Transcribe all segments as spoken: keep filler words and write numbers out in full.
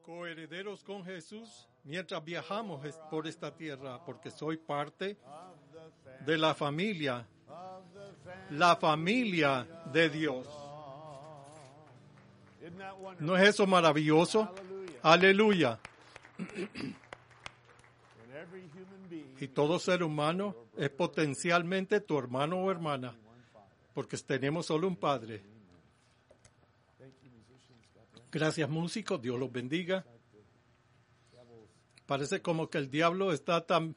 coherederos con Jesús mientras viajamos por esta tierra, porque soy parte de la familia, la familia de Dios. ¿No es eso maravilloso? Aleluya. Y todo ser humano es potencialmente tu hermano o hermana, porque tenemos solo un Padre. Gracias, músicos. Dios los bendiga. Parece como que el diablo está tan...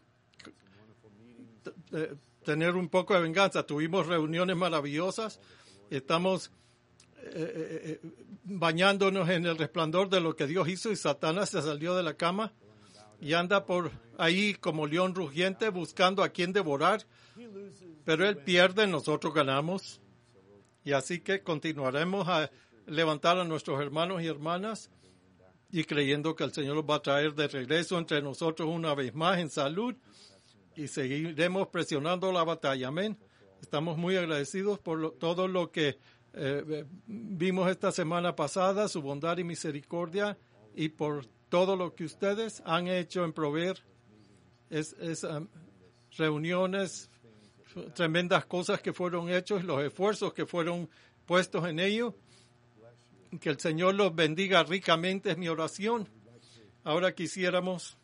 T- tener un poco de venganza. Tuvimos reuniones maravillosas. Estamos eh, eh, bañándonos en el resplandor de lo que Dios hizo y Satanás se salió de la cama y anda por ahí como león rugiente buscando a quien devorar. Pero él pierde, nosotros ganamos. Y así que continuaremos a levantar a nuestros hermanos y hermanas y creyendo que el Señor los va a traer de regreso entre nosotros una vez más en salud y seguiremos presionando la batalla. Amén. Estamos muy agradecidos por lo, todo lo que eh, vimos esta semana pasada, su bondad y misericordia, y por todo lo que ustedes han hecho en proveer es, es, um, reuniones, tremendas cosas que fueron hechos, los esfuerzos que fueron puestos en ello. Que el Señor los bendiga ricamente es mi oración. Ahora quisiéramos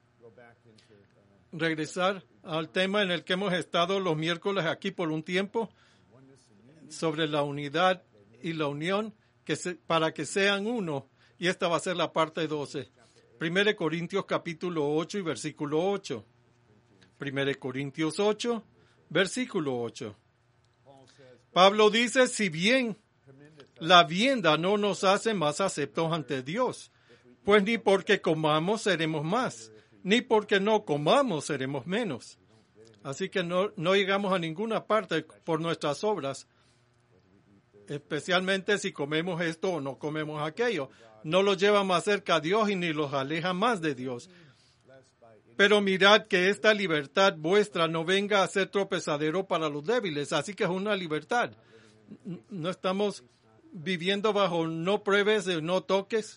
regresar al tema en el que hemos estado los miércoles aquí por un tiempo, sobre la unidad y la unión, que se, para que sean uno. Y esta va a ser la parte doce. Primera de Corintios capítulo ocho y versículo ocho. Primera de Corintios ocho, versículo ocho. Pablo dice, si bien la vianda no nos hace más aceptos ante Dios, pues ni porque comamos seremos más, ni porque no comamos seremos menos. Así que no, no llegamos a ninguna parte por nuestras obras, especialmente si comemos esto o no comemos aquello. No los lleva más cerca a Dios y ni los aleja más de Dios. Pero mirad que esta libertad vuestra no venga a ser tropezadero para los débiles. Así que es una libertad. No estamos viviendo bajo no pruebes, no toques.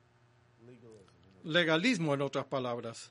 Legalismo, en otras palabras.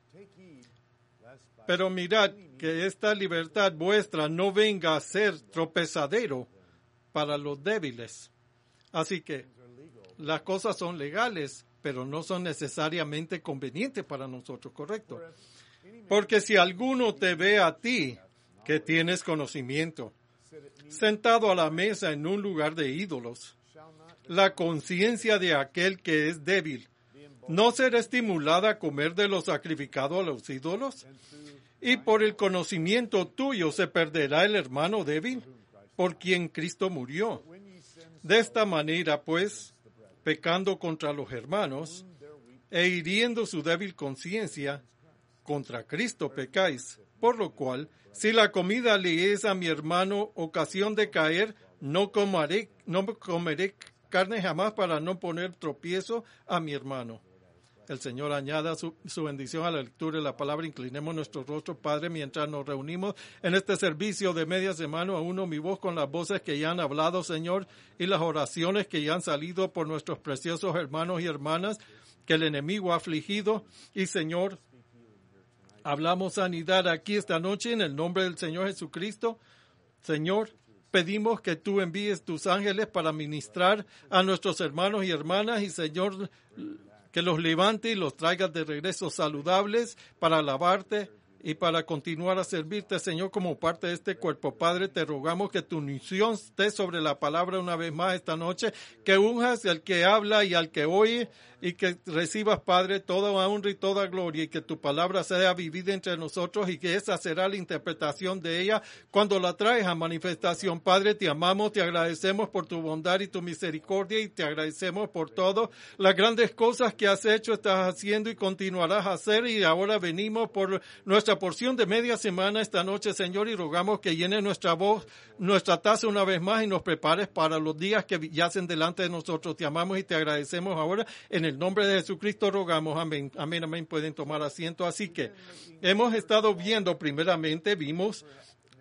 Pero mirad que esta libertad vuestra no venga a ser tropezadero para los débiles. Así que las cosas son legales, pero no son necesariamente convenientes para nosotros, ¿correcto? Porque si alguno te ve a ti, que tienes conocimiento, sentado a la mesa en un lugar de ídolos, la conciencia de aquel que es débil no será estimulada a comer de lo sacrificado a los ídolos, y por el conocimiento tuyo se perderá el hermano débil por quien Cristo murió. De esta manera, pues, pecando contra los hermanos e hiriendo su débil conciencia, contra Cristo pecáis, por lo cual, si la comida le es a mi hermano ocasión de caer, no comeré, no comeré carne jamás para no poner tropiezo a mi hermano. El Señor añada su, su bendición a la lectura de la palabra. Inclinemos nuestro rostro, Padre, mientras nos reunimos en este servicio de media semana. A uno mi voz con las voces que ya han hablado, Señor, y las oraciones que ya han salido por nuestros preciosos hermanos y hermanas que el enemigo ha afligido. Y, Señor, hablamos sanidad aquí esta noche en el nombre del Señor Jesucristo. Señor, pedimos que tú envíes tus ángeles para ministrar a nuestros hermanos y hermanas y, Señor, que los levante y los traiga de regreso saludables para alabarte y para continuar a servirte, Señor, como parte de este cuerpo. Padre, te rogamos que tu unción esté sobre la palabra una vez más esta noche, que unjas al que habla y al que oye, y que recibas, Padre, toda honra y toda gloria, y que tu palabra sea vivida entre nosotros, y que esa será la interpretación de ella cuando la traes a manifestación. Padre, te amamos, te agradecemos por tu bondad y tu misericordia, y te agradecemos por todo las grandes cosas que has hecho, estás haciendo y continuarás a hacer, y ahora venimos por nuestra porción de media semana esta noche, Señor, y rogamos que llenes nuestra voz, nuestra taza una vez más, y nos prepares para los días que yacen delante de nosotros. Te amamos y te agradecemos ahora. En el nombre de Jesucristo rogamos. Amén, amén, amén. Pueden tomar asiento. Así que hemos estado viendo, primeramente, vimos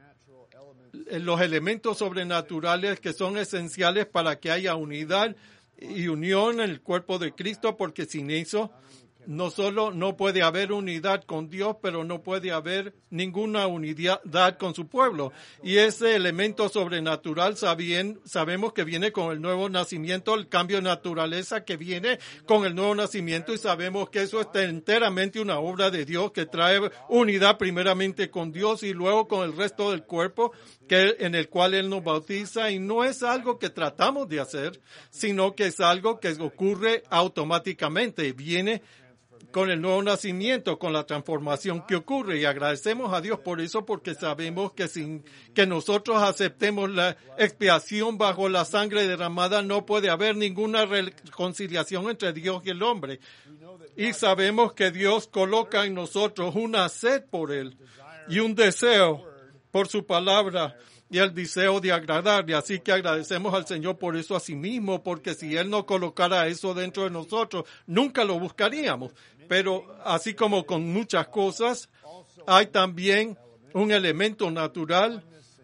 los elementos sobrenaturales que son esenciales para que haya unidad y unión en el cuerpo de Cristo, porque sin eso no solo no puede haber unidad con Dios, pero no puede haber ninguna unidad con su pueblo. Y ese elemento sobrenatural sabien, sabemos que viene con el nuevo nacimiento, el cambio de naturaleza que viene con el nuevo nacimiento, y sabemos que eso es enteramente una obra de Dios que trae unidad primeramente con Dios y luego con el resto del cuerpo, que en el cual Él nos bautiza, y no es algo que tratamos de hacer, sino que es algo que ocurre automáticamente, viene con el nuevo nacimiento, con la transformación que ocurre, y agradecemos a Dios por eso, porque sabemos que sin que nosotros aceptemos la expiación bajo la sangre derramada, no puede haber ninguna reconciliación entre Dios y el hombre. Y sabemos que Dios coloca en nosotros una sed por Él y un deseo por su palabra y el deseo de agradarle. Así que agradecemos al Señor por eso a sí mismo, porque si Él no colocara eso dentro de nosotros, nunca lo buscaríamos. Pero así como con muchas cosas, hay también un elemento natural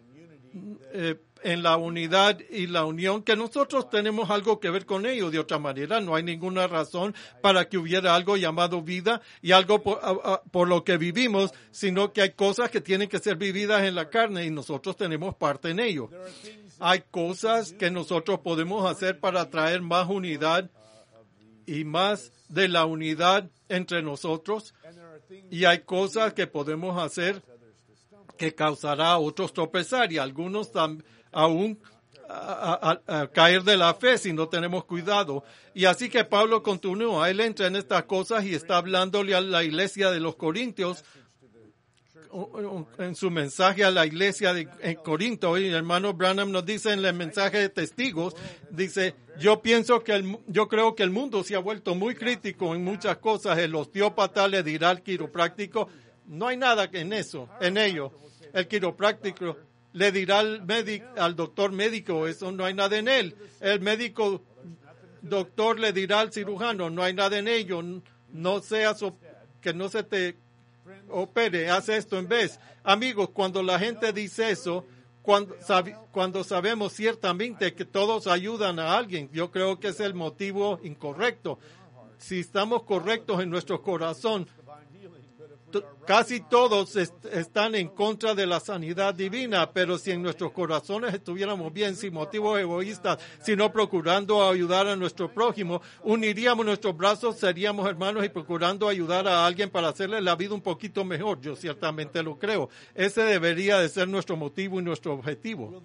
eh, en la unidad y la unión, que nosotros tenemos algo que ver con ello. De otra manera, no hay ninguna razón para que hubiera algo llamado vida y algo por, a, a, por lo que vivimos, sino que hay cosas que tienen que ser vividas en la carne y nosotros tenemos parte en ello. Hay cosas que nosotros podemos hacer para traer más unidad y más de la unidad entre nosotros, y hay cosas que podemos hacer que causará a otros tropezar y algunos tam, aún a, a, a caer de la fe si no tenemos cuidado. Y así que Pablo continúa, él entra en estas cosas y está hablándole a la iglesia de los Corintios en su mensaje a la iglesia de en Corinto. Y el hermano Branham nos dice en el mensaje de testigos, dice, yo pienso que el, yo creo que el mundo se ha vuelto muy crítico en muchas cosas. El osteópata le dirá al quiropráctico, no hay nada en eso, en ello. El quiropráctico le dirá al médico, al doctor médico, eso no hay nada en él. El médico doctor le dirá al cirujano, no hay nada en ello, no seas, que no se te opere, hace esto en vez. Amigos, cuando la gente dice eso, cuando, sab, cuando sabemos ciertamente que todos ayudan a alguien, yo creo que es el motivo incorrecto. Si estamos correctos en nuestro corazón, casi todos est- están en contra de la sanidad divina, pero si en nuestros corazones estuviéramos bien, sin motivos egoístas, sino procurando ayudar a nuestro prójimo, uniríamos nuestros brazos, seríamos hermanos y procurando ayudar a alguien para hacerle la vida un poquito mejor. Yo ciertamente lo creo. Ese debería de ser nuestro motivo y nuestro objetivo.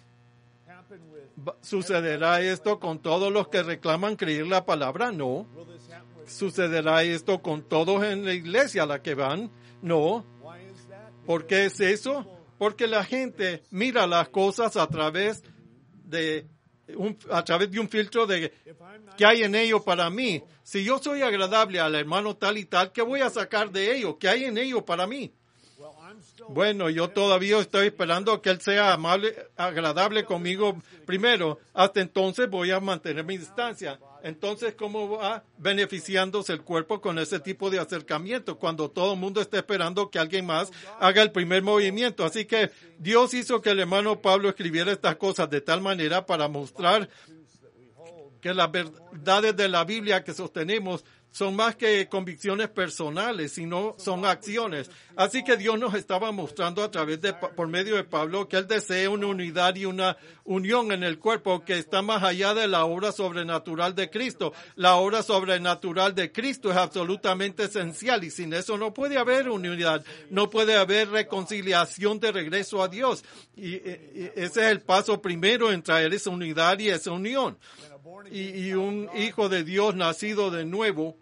¿Sucederá esto con todos los que reclaman creer la palabra? No. ¿Sucederá esto con todos en la iglesia a la que van? No. ¿Por qué es eso? Porque la gente mira las cosas a través de un, a través de un filtro de qué hay en ello para mí. Si yo soy agradable al hermano tal y tal, ¿qué voy a sacar de ello? ¿Qué hay en ello para mí? Bueno, yo todavía estoy esperando que Él sea amable, agradable conmigo primero. Hasta entonces voy a mantener mi distancia. Entonces, ¿cómo va beneficiándose el cuerpo con ese tipo de acercamiento cuando todo el mundo está esperando que alguien más haga el primer movimiento? Así que Dios hizo que el hermano Pablo escribiera estas cosas de tal manera para mostrar que las verdades de la Biblia que sostenemos son más que convicciones personales, sino son acciones. Así que Dios nos estaba mostrando a través de, por medio de Pablo, que Él desea una unidad y una unión en el cuerpo que está más allá de la obra sobrenatural de Cristo. La obra sobrenatural de Cristo es absolutamente esencial y sin eso no puede haber unidad, no puede haber reconciliación de regreso a Dios. Y, y ese es el paso primero en traer esa unidad y esa unión. Y, y un hijo de Dios nacido de nuevo,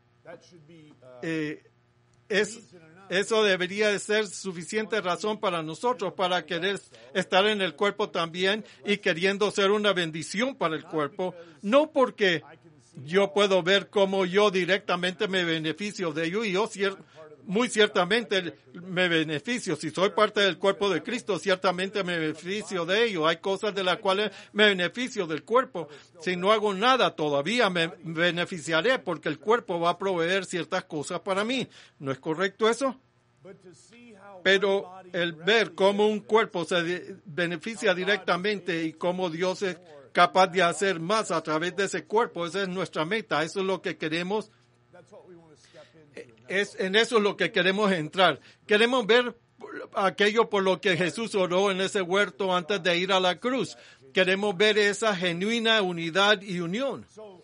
eh, es, eso debería de ser suficiente razón para nosotros para querer estar en el cuerpo también y queriendo ser una bendición para el cuerpo, no porque yo puedo ver cómo yo directamente me beneficio de ello y yo cier- muy ciertamente me beneficio. Si soy parte del cuerpo de Cristo, ciertamente me beneficio de ello. Hay cosas de las cuales me beneficio del cuerpo. Si no hago nada, todavía me beneficiaré porque el cuerpo va a proveer ciertas cosas para mí. ¿No es correcto eso? Pero el ver cómo un cuerpo se beneficia directamente y cómo Dios es capaz de hacer más a través de ese cuerpo. Esa es nuestra meta. Eso es lo que queremos. Es, en eso es lo que queremos entrar. Queremos ver aquello por lo que Jesús oró en ese huerto antes de ir a la cruz. Queremos ver esa genuina unidad y unión.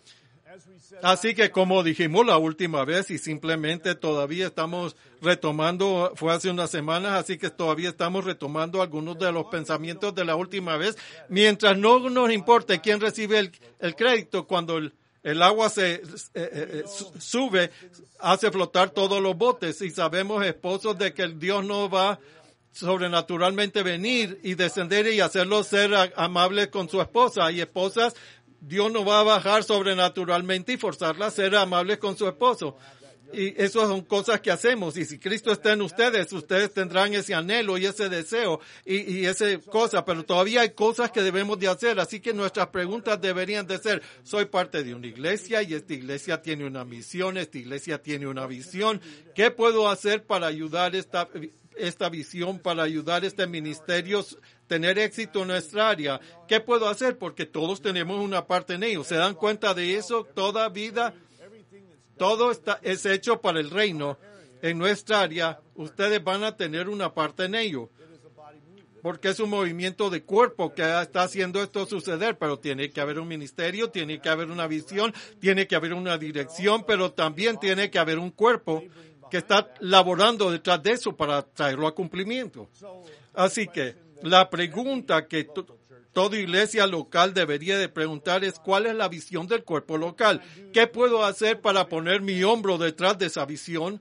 Así que como dijimos la última vez y simplemente todavía estamos retomando, fue hace unas semanas, así que todavía estamos retomando algunos de los pensamientos de la última vez. Mientras no nos importe quién recibe el, el crédito, cuando el, el agua se eh, eh, sube, hace flotar todos los botes y sabemos, esposos, de que el Dios no va sobrenaturalmente venir y descender y hacerlos ser amables con su esposa, y esposas, Dios no va a bajar sobrenaturalmente y forzarla a ser amables con su esposo. Y esas son cosas que hacemos. Y si Cristo está en ustedes, ustedes tendrán ese anhelo y ese deseo y, y esa cosa. Pero todavía hay cosas que debemos de hacer. Así que nuestras preguntas deberían de ser: soy parte de una iglesia y esta iglesia tiene una misión, esta iglesia tiene una visión. ¿Qué puedo hacer para ayudar esta esta visión, para ayudar a este ministerio a tener éxito en nuestra área? ¿Qué puedo hacer? Porque todos tenemos una parte en ello. ¿Se dan cuenta de eso? Toda vida, todo está, es hecho para el reino. En nuestra área, ustedes van a tener una parte en ello. Porque es un movimiento de cuerpo que está haciendo esto suceder, pero tiene que haber un ministerio, tiene que haber una visión, tiene que haber una dirección, pero también tiene que haber un cuerpo que está laborando detrás de eso para traerlo a cumplimiento. Así que la pregunta que t- toda iglesia local debería de preguntar es: ¿cuál es la visión del cuerpo local? ¿Qué puedo hacer para poner mi hombro detrás de esa visión?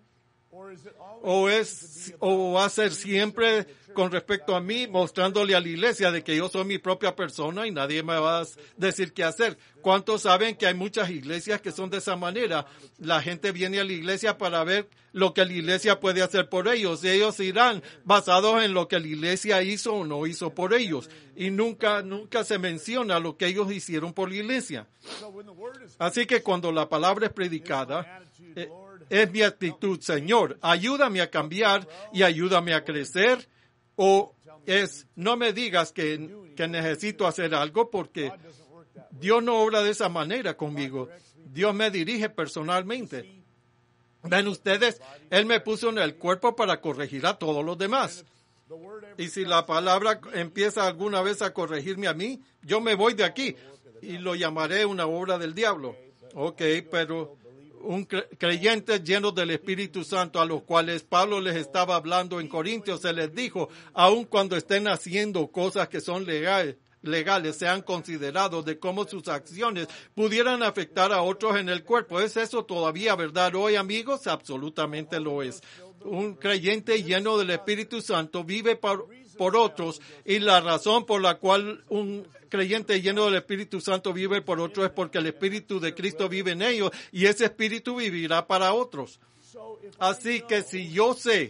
¿O es, o va a ser siempre con respecto a mí, mostrándole a la iglesia de que yo soy mi propia persona y nadie me va a decir qué hacer? ¿Cuántos saben que hay muchas iglesias que son de esa manera? La gente viene a la iglesia para ver lo que la iglesia puede hacer por ellos, y ellos irán basados en lo que la iglesia hizo o no hizo por ellos, y nunca, nunca se menciona lo que ellos hicieron por la iglesia. Así que cuando la palabra es predicada, eh, es mi actitud: Señor, ayúdame a cambiar y ayúdame a crecer. O es: no me digas que, que necesito hacer algo, porque Dios no obra de esa manera conmigo. Dios me dirige personalmente. Ven ustedes, Él me puso en el cuerpo para corregir a todos los demás. Y si la palabra empieza alguna vez a corregirme a mí, yo me voy de aquí y lo llamaré una obra del diablo. Ok, pero un creyente lleno del Espíritu Santo, a los cuales Pablo les estaba hablando en Corintios, se les dijo: aun cuando estén haciendo cosas que son legales, legales, sean considerados de cómo sus acciones pudieran afectar a otros en el cuerpo. ¿Es eso todavía verdad hoy, amigos? Absolutamente lo es. Un creyente lleno del Espíritu Santo vive por, por otros, y la razón por la cual un creyente lleno del Espíritu Santo vive por otros es porque el Espíritu de Cristo vive en ellos, y ese Espíritu vivirá para otros. Así que si yo sé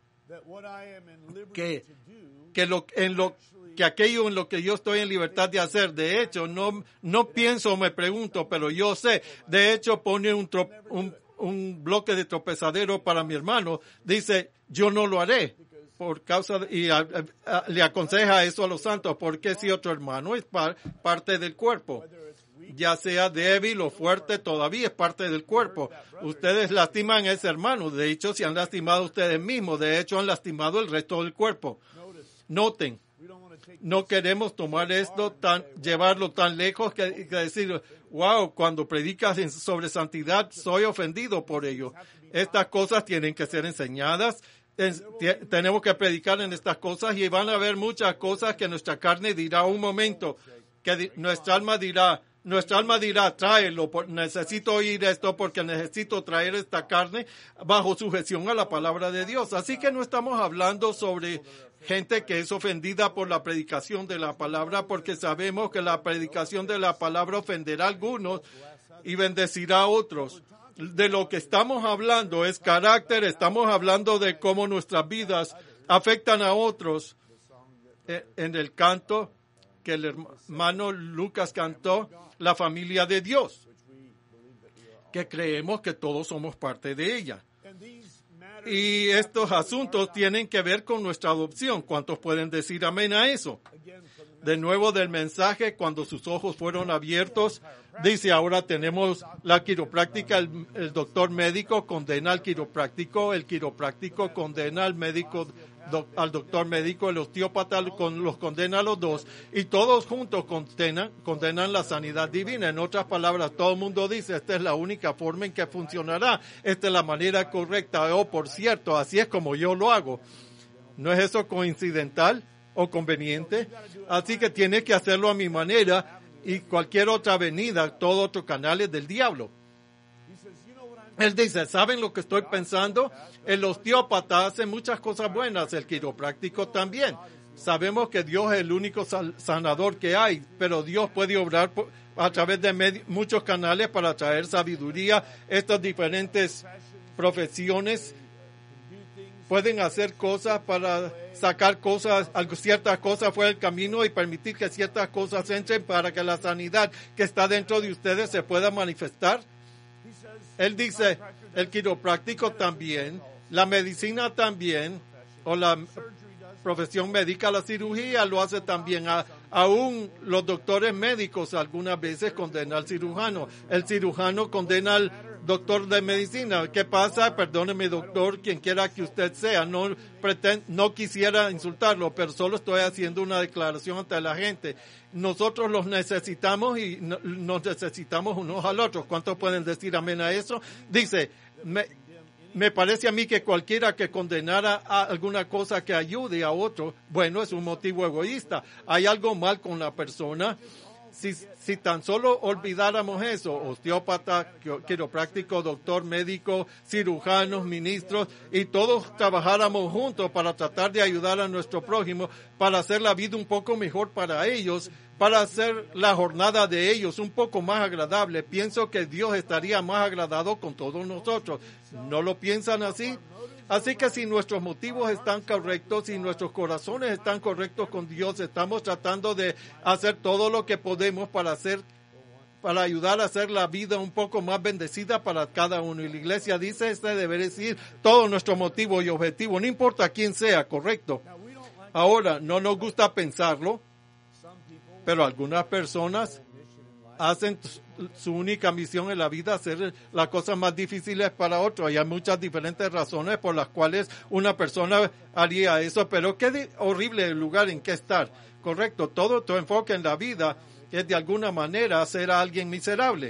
que, que, lo, en lo, que aquello en lo que yo estoy en libertad de hacer, de hecho, no, no pienso o me pregunto, pero yo sé, de hecho pone un, tro, un, un bloque de tropezadero para mi hermano, dice: yo no lo haré. Por causa de, y a, a, le aconseja eso a los santos, porque si otro hermano es par, parte del cuerpo, ya sea débil o fuerte, todavía es parte del cuerpo. Ustedes lastiman a ese hermano, de hecho se han lastimado ustedes mismos, de hecho han lastimado el resto del cuerpo. Noten, no queremos tomar esto tan, llevarlo tan lejos que, que decir: wow, cuando predicas sobre santidad soy ofendido por ello. Estas cosas tienen que ser enseñadas. Tenemos que predicar en estas cosas, y van a haber muchas cosas que nuestra carne dirá un momento, que nuestra alma dirá, nuestra alma dirá: tráelo, necesito oír esto porque necesito traer esta carne bajo sujeción a la palabra de Dios. Así que no estamos hablando sobre gente que es ofendida por la predicación de la palabra, porque sabemos que la predicación de la palabra ofenderá a algunos y bendecirá a otros. De lo que estamos hablando es carácter, estamos hablando de cómo nuestras vidas afectan a otros. En el canto que el hermano Lucas cantó, la familia de Dios, que creemos que todos somos parte de ella. Y estos asuntos tienen que ver con nuestra adopción. ¿Cuántos pueden decir amén a eso? de nuevo del mensaje, cuando sus ojos fueron abiertos, dice, ahora tenemos la quiropráctica, el, el doctor médico condena al quiropráctico, el quiropráctico condena al médico, do, al doctor médico, el osteópata con, los condena a los dos, y todos juntos condenan, condenan la sanidad divina. En otras palabras, todo el mundo dice, esta es la única forma en que funcionará, esta es la manera correcta, o por cierto, así es como yo lo hago. ¿No es eso coincidental o conveniente? Así que tiene que hacerlo a mi manera, y cualquier otra avenida, todo otro canal es del diablo. Él dice, ¿saben lo que estoy pensando? El osteópata hace muchas cosas buenas, el quiropráctico también. Sabemos que Dios es el único sanador que hay, pero Dios puede obrar por, a través de med- muchos canales para traer sabiduría. Estas diferentes profesiones pueden hacer cosas para sacar cosas, ciertas cosas fuera del camino y permitir que ciertas cosas entren para que la sanidad que está dentro de ustedes se pueda manifestar. Él dice, el quiropráctico también, la medicina también, o la profesión médica, la cirugía lo hace también. A, aún los doctores médicos algunas veces condenan al cirujano. El cirujano condena al doctor de medicina. ¿Qué pasa? Perdóneme, doctor, quien quiera que usted sea. No, pretend, no quisiera insultarlo, pero solo estoy haciendo una declaración ante la gente. Nosotros los necesitamos y no, nos necesitamos unos al otro. ¿Cuántos pueden decir amén a eso? Dice, me, me parece a mí que cualquiera que condenara a alguna cosa que ayude a otro, bueno, es un motivo egoísta. Hay algo mal con la persona. Si, si tan solo olvidáramos eso, osteópata, quiropráctico, doctor, médico, cirujanos, ministros, y todos trabajáramos juntos para tratar de ayudar a nuestro prójimo, para hacer la vida un poco mejor para ellos, para hacer la jornada de ellos un poco más agradable, pienso que Dios estaría más agradado con todos nosotros. ¿No lo piensan así? Así que si nuestros motivos están correctos, si nuestros corazones están correctos con Dios, estamos tratando de hacer todo lo que podemos para hacer, para ayudar a hacer la vida un poco más bendecida para cada uno. Y la iglesia dice, este debe decir todo nuestro motivo y objetivo, no importa quién sea, correcto. Ahora, no nos gusta pensarlo, pero algunas personas hacen su única misión en la vida hacer las cosas más difíciles para otros. Y hay muchas diferentes razones por las cuales una persona haría eso, pero qué horrible lugar en que estar. Correcto, todo tu enfoque en la vida es de alguna manera hacer a alguien miserable.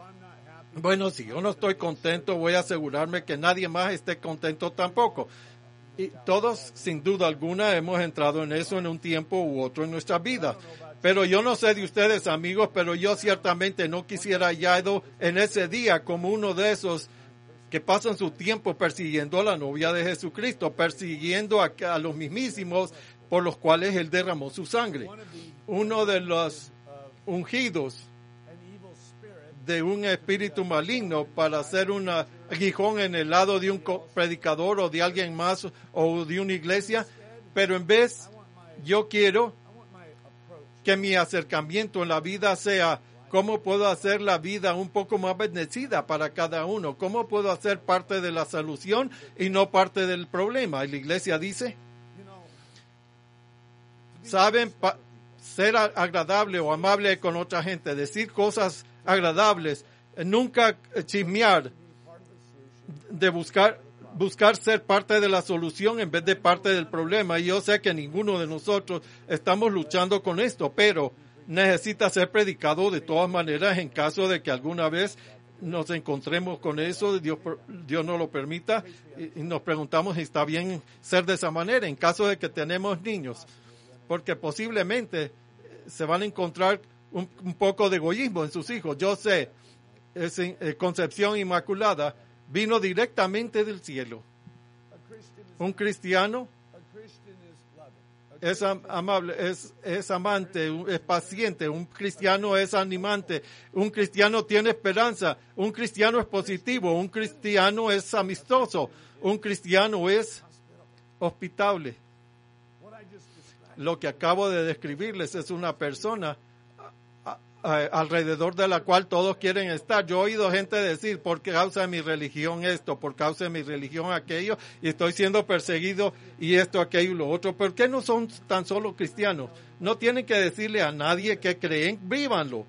Bueno, si yo no estoy contento, voy a asegurarme que nadie más esté contento tampoco. Y todos, sin duda alguna, hemos entrado en eso en un tiempo u otro en nuestras vidas. Pero yo no sé de ustedes, amigos, pero yo ciertamente no quisiera hallarlo en ese día como uno de esos que pasan su tiempo persiguiendo a la novia de Jesucristo, persiguiendo a, a los mismísimos por los cuales Él derramó su sangre. Uno de los ungidos de un espíritu maligno para hacer un aguijón en el lado de un predicador o de alguien más o de una iglesia, pero en vez, yo quiero que mi acercamiento en la vida sea cómo puedo hacer la vida un poco más bendecida para cada uno, cómo puedo hacer parte de la solución y no parte del problema. Y la iglesia dice, saben, pa- ser agradable o amable con otra gente, decir cosas agradables, nunca chismear, de buscar buscar ser parte de la solución en vez de parte del problema. Y yo sé que ninguno de nosotros estamos luchando con esto, pero necesita ser predicado de todas maneras en caso de que alguna vez nos encontremos con eso, Dios, Dios nos lo permita, y, y nos preguntamos si está bien ser de esa manera en caso de que tenemos niños, porque posiblemente se van a encontrar un, un poco de egoísmo en sus hijos. Yo sé, es eh, Concepción Inmaculada vino directamente del cielo. Un cristiano es amable, es, es amante, es paciente, un cristiano es animante, un cristiano tiene esperanza, un cristiano es positivo, un cristiano es amistoso, un cristiano es hospitable. Lo que acabo de describirles es una persona eh, alrededor de la cual todos quieren estar. Yo he oído gente decir, por causa de mi religión esto, por causa de mi religión aquello, y estoy siendo perseguido y esto, aquello y lo otro. ¿Por qué no son tan solo cristianos? No tienen que decirle a nadie que creen, vívanlo.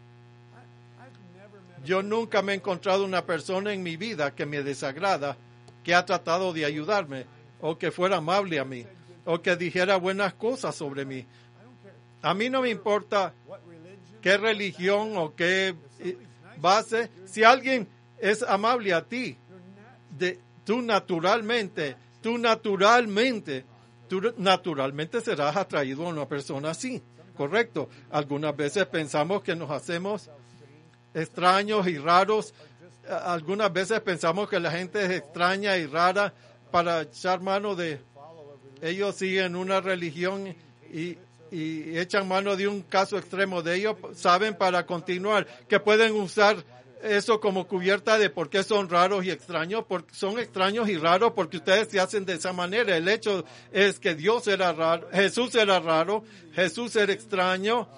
Yo nunca me he encontrado una persona en mi vida que me desagrada, que ha tratado de ayudarme, o que fuera amable a mí, o que dijera buenas cosas sobre mí. A mí no me importa qué religión o qué base. Si alguien es amable a ti, de, tú naturalmente, tú naturalmente, tú naturalmente serás atraído a una persona así, ¿correcto? Algunas veces pensamos que nos hacemos extraños y raros. Algunas veces pensamos que la gente es extraña y rara para echar mano de... Ellos siguen una religión y, y echan mano de un caso extremo de ellos. Saben para continuar que pueden usar eso como cubierta de por qué son raros y extraños. Porque son extraños y raros porque ustedes se hacen de esa manera. El hecho es que Dios era raro, Jesús era raro, Jesús era extraño.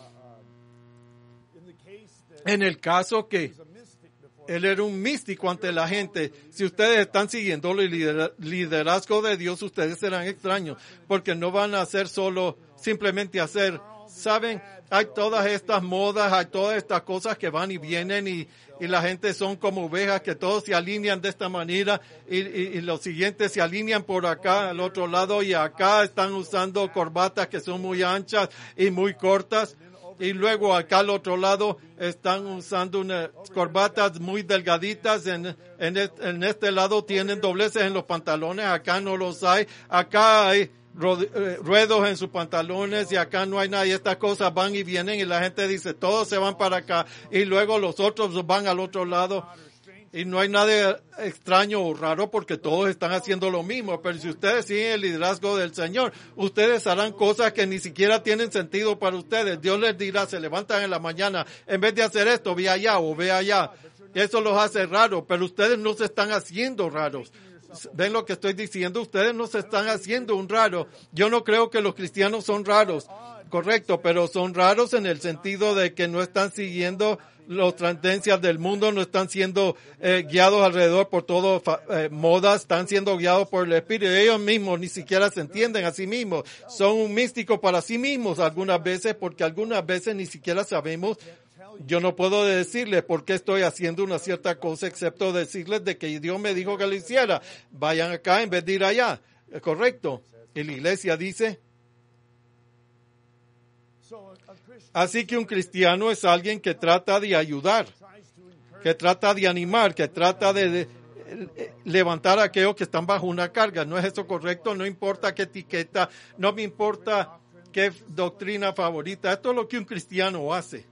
En el caso que Él era un místico ante la gente. Si ustedes están siguiendo el liderazgo de Dios, ustedes serán extraños, porque no van a hacer solo, simplemente hacer, ¿saben? Hay todas estas modas, hay todas estas cosas que van y vienen y, y la gente son como ovejas que todos se alinean de esta manera y, y, y los siguientes se alinean por acá, al otro lado, y acá están usando corbatas que son muy anchas y muy cortas. Y luego acá al otro lado están usando unas corbatas muy delgaditas. En, en, en este lado tienen dobleces en los pantalones. Acá no los hay. Acá hay ruedos en sus pantalones y acá no hay nada. Y estas cosas van y vienen y la gente dice, todos se van para acá. Y luego los otros van al otro lado. Y no hay nada extraño o raro porque todos están haciendo lo mismo. Pero si ustedes siguen el liderazgo del Señor, ustedes harán cosas que ni siquiera tienen sentido para ustedes. Dios les dirá, se levantan en la mañana, en vez de hacer esto, ve allá o ve allá. Eso los hace raros, pero ustedes no se están haciendo raros. ¿Ven lo que estoy diciendo? Ustedes no se están haciendo un raro. Yo no creo que los cristianos son raros, correcto, pero son raros en el sentido de que no están siguiendo las tendencias del mundo, no están siendo eh, guiados alrededor por todo eh, modas, están siendo guiados por el Espíritu. Ellos mismos ni siquiera se entienden a sí mismos. Son un místico para sí mismos algunas veces, porque algunas veces ni siquiera sabemos. Yo no puedo decirles por qué estoy haciendo una cierta cosa, excepto decirles de que Dios me dijo que lo hiciera. Vayan acá en vez de ir allá. ¿Correcto? Y la iglesia dice... Así que un cristiano es alguien que trata de ayudar, que trata de animar, que trata de, de, de levantar a aquellos que están bajo una carga. ¿No es eso correcto? No importa qué etiqueta, no me importa qué doctrina favorita. Esto es lo que un cristiano hace.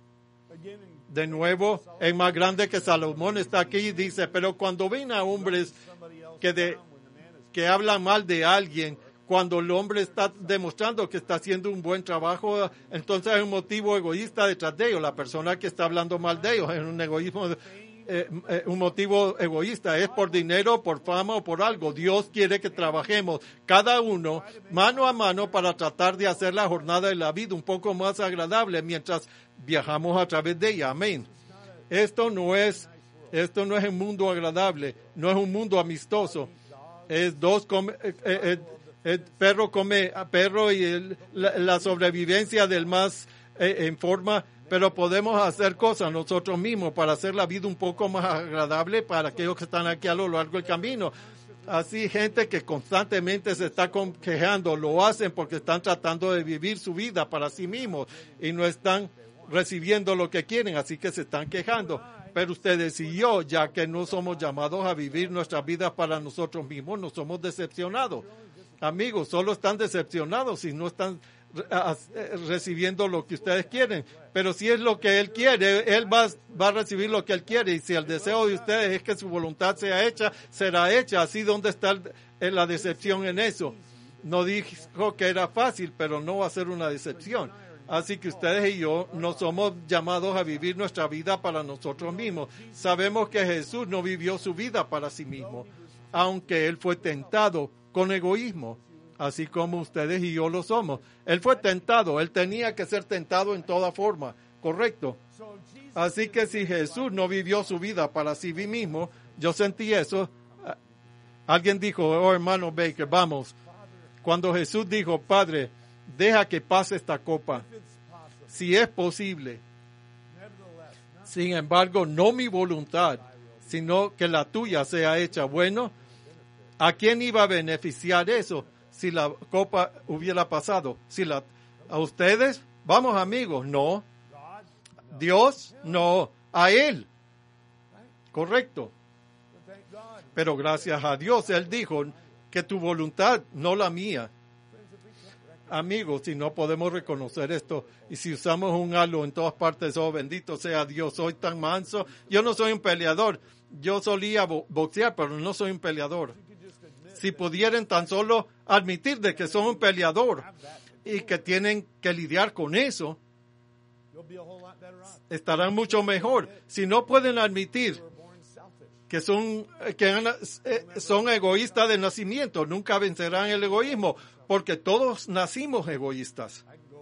De nuevo, el más grande que Salomón está aquí y dice, pero cuando ven a hombres que, de, que hablan mal de alguien, cuando el hombre está demostrando que está haciendo un buen trabajo, entonces hay un motivo egoísta detrás de ellos. La persona que está hablando mal de ellos es un egoísmo, eh, eh, un motivo egoísta. Es por dinero, por fama o por algo. Dios quiere que trabajemos cada uno mano a mano para tratar de hacer la jornada de la vida un poco más agradable mientras viajamos a través de ella. Amén. Esto no es, esto no es un mundo agradable, no es un mundo amistoso. Es dos... Eh, eh, El perro come a perro y el, la, la sobrevivencia del más eh, en forma, pero podemos hacer cosas nosotros mismos para hacer la vida un poco más agradable para aquellos que están aquí a lo largo del camino. Así gente que constantemente se está quejando, lo hacen porque están tratando de vivir su vida para sí mismos y no están recibiendo lo que quieren, así que se están quejando. Pero ustedes y yo, ya que no somos llamados a vivir nuestras vidas para nosotros mismos, no somos decepcionados. Amigos, solo están decepcionados si no están recibiendo lo que ustedes quieren. Pero si es lo que Él quiere, Él va, va a recibir lo que Él quiere. Y si el deseo de ustedes es que su voluntad sea hecha, será hecha. Así, ¿dónde está el, la decepción en eso? No dijo que era fácil, pero no va a ser una decepción. Así que ustedes y yo no somos llamados a vivir nuestra vida para nosotros mismos. Sabemos que Jesús no vivió su vida para sí mismo, aunque Él fue tentado con egoísmo, así como ustedes y yo lo somos. Él fue tentado, Él tenía que ser tentado en toda forma, correcto. Así que si Jesús no vivió su vida para sí mismo, yo sentí eso. Alguien dijo, oh hermano Baker, vamos. Cuando Jesús dijo, Padre, deja que pase esta copa, si es posible. Sin embargo, no mi voluntad, sino que la tuya sea hecha. Bueno, ¿a quién iba a beneficiar eso si la copa hubiera pasado? Si la, ¿a ustedes? Vamos, amigos, no. Dios, no. A Él. Correcto. Pero gracias a Dios, Él dijo que tu voluntad, no la mía. Amigos, si no podemos reconocer esto, y si usamos un halo en todas partes, oh bendito sea Dios, soy tan manso. Yo no soy un peleador. Yo solía bo- boxear, pero no soy un peleador. Si pudieran tan solo admitir de que son un peleador y que tienen que lidiar con eso, estarán mucho mejor. Si no pueden admitir que son, que han, eh, son egoístas de nacimiento, nunca vencerán el egoísmo, porque todos nacimos egoístas.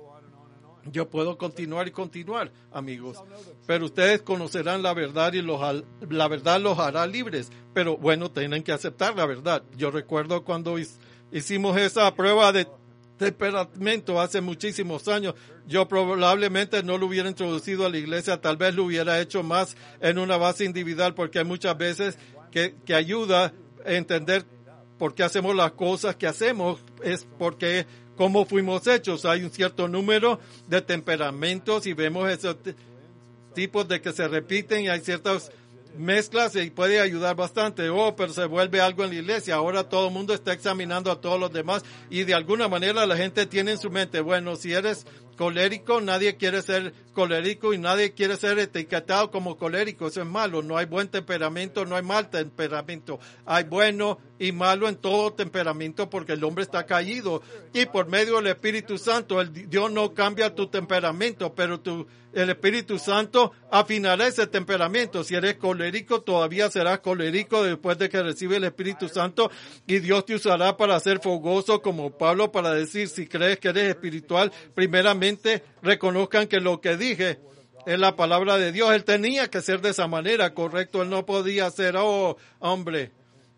Yo puedo continuar y continuar, amigos, pero ustedes conocerán la verdad y los, la verdad los hará libres, pero bueno, tienen que aceptar la verdad. Yo recuerdo cuando hicimos esa prueba de temperamento hace muchísimos años, yo probablemente no lo hubiera introducido a la iglesia, tal vez lo hubiera hecho más en una base individual, porque hay muchas veces que, que ayuda a entender por qué hacemos las cosas que hacemos, es porque cómo fuimos hechos. Hay un cierto número de temperamentos y vemos esos t- tipos de que se repiten y hay ciertas mezclas y puede ayudar bastante. Oh, pero se vuelve algo en la iglesia. Ahora todo el mundo está examinando a todos los demás y de alguna manera la gente tiene en su mente, bueno, si eres colérico, nadie quiere ser colérico y nadie quiere ser etiquetado como colérico. Eso es malo. No hay buen temperamento, no hay mal temperamento. Hay bueno y malo en todo temperamento porque el hombre está caído. Y por medio del Espíritu Santo, el Dios no cambia tu temperamento, pero tu, el Espíritu Santo afinará ese temperamento. Si eres colérico, todavía serás colérico después de que recibe el Espíritu Santo y Dios te usará para ser fogoso como Pablo para decir, si crees que eres espiritual, primeramente reconozcan que lo que dije es la palabra de Dios. Él tenía que ser de esa manera, correcto. Él no podía ser, oh, hombre,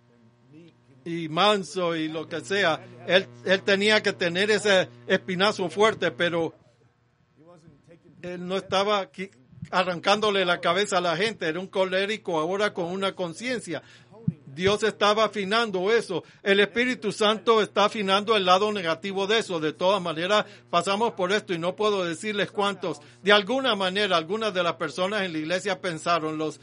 y manso y lo que sea. Él, él tenía que tener ese espinazo fuerte, pero él no estaba aquí arrancándole la cabeza a la gente. Era un colérico ahora con una conciencia. Dios estaba afinando eso. El Espíritu Santo está afinando el lado negativo de eso. De todas maneras, pasamos por esto y no puedo decirles cuántos. De alguna manera, algunas de las personas en la iglesia pensaron, los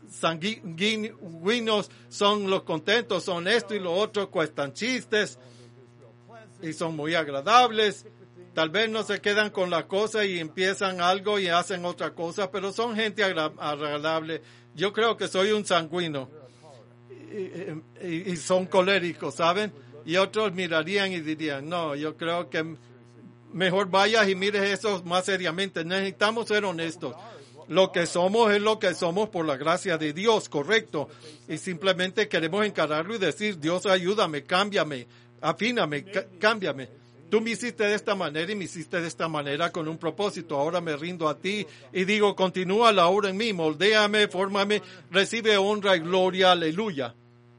sanguíneos son los contentos, son esto y lo otro, cuestan chistes y son muy agradables. Tal vez no se quedan con la cosa y empiezan algo y hacen otra cosa, pero son gente agra- agradable. Yo creo que soy un sanguíneo. Y, y, y son coléricos, ¿saben? Y otros mirarían y dirían, no, yo creo que mejor vayas y mires eso más seriamente. Necesitamos ser honestos. Lo que somos es lo que somos por la gracia de Dios, correcto. Y simplemente queremos encararlo y decir, Dios, ayúdame, cámbiame, afíname, c- cámbiame. Tú me hiciste de esta manera y me hiciste de esta manera con un propósito. Ahora me rindo a ti y digo, continúa la obra en mí, moldéame, fórmame, recibe honra y gloria, aleluya.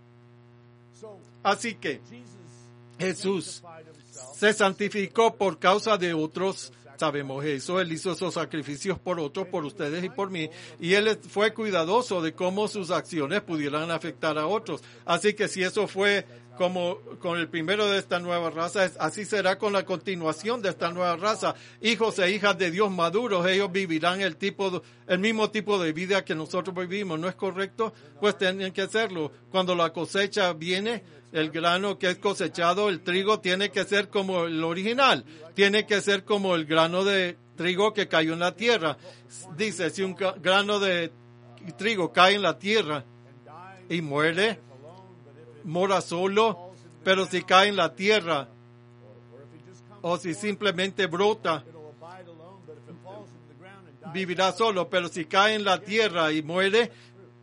Así que Jesús se santificó por causa de otros. Sabemos eso, Él hizo esos sacrificios por otros, por ustedes y por mí. Y Él fue cuidadoso de cómo sus acciones pudieran afectar a otros. Así que si eso fue como con el primero de esta nueva raza, así será con la continuación de esta nueva raza. Hijos e hijas de Dios maduros, ellos vivirán el tipo, el mismo tipo de vida que nosotros vivimos. ¿No es correcto? Pues tienen que hacerlo. Cuando la cosecha viene, el grano que es cosechado, el trigo tiene que ser como el original. Tiene que ser como el grano de trigo que cayó en la tierra. Dice, si un grano de trigo cae en la tierra y muere, mora solo, pero si cae en la tierra o si simplemente brota, vivirá solo, pero si cae en la tierra y muere,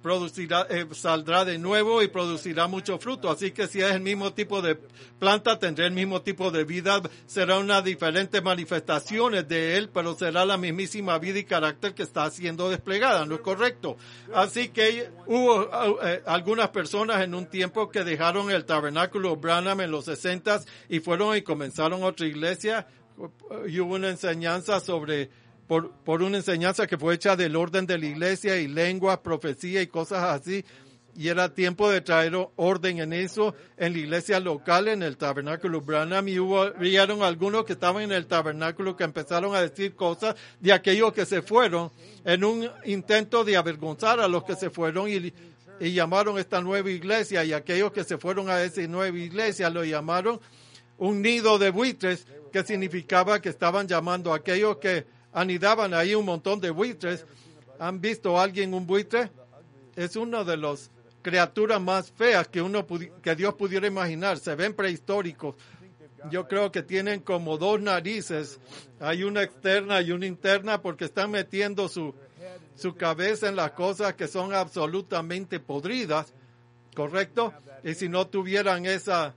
producirá, eh, saldrá de nuevo y producirá mucho fruto. Así que si es el mismo tipo de planta, tendrá el mismo tipo de vida, será una diferente manifestaciones de él, pero será la mismísima vida y carácter que está siendo desplegada, ¿no es correcto? Así que hubo eh, algunas personas en un tiempo que dejaron el tabernáculo Branham en los sesentas y fueron y comenzaron otra iglesia, y hubo una enseñanza sobre Por, por una enseñanza que fue hecha del orden de la iglesia y lenguas, profecía y cosas así. Y era tiempo de traer orden en eso en la iglesia local, en el tabernáculo Branham. Y hubo, vieron algunos que estaban en el tabernáculo que empezaron a decir cosas de aquellos que se fueron en un intento de avergonzar a los que se fueron y, y llamaron esta nueva iglesia. Y aquellos que se fueron a esa nueva iglesia lo llamaron un nido de buitres, que significaba que estaban llamando a aquellos que anidaban ahí un montón de buitres. ¿Han visto a alguien un buitre? Es una de las criaturas más feas que uno que Dios pudiera imaginar. Se ven prehistóricos. Yo creo que tienen como dos narices. Hay una externa y una interna porque están metiendo su, su cabeza en las cosas que son absolutamente podridas. ¿Correcto? Y si no tuvieran ese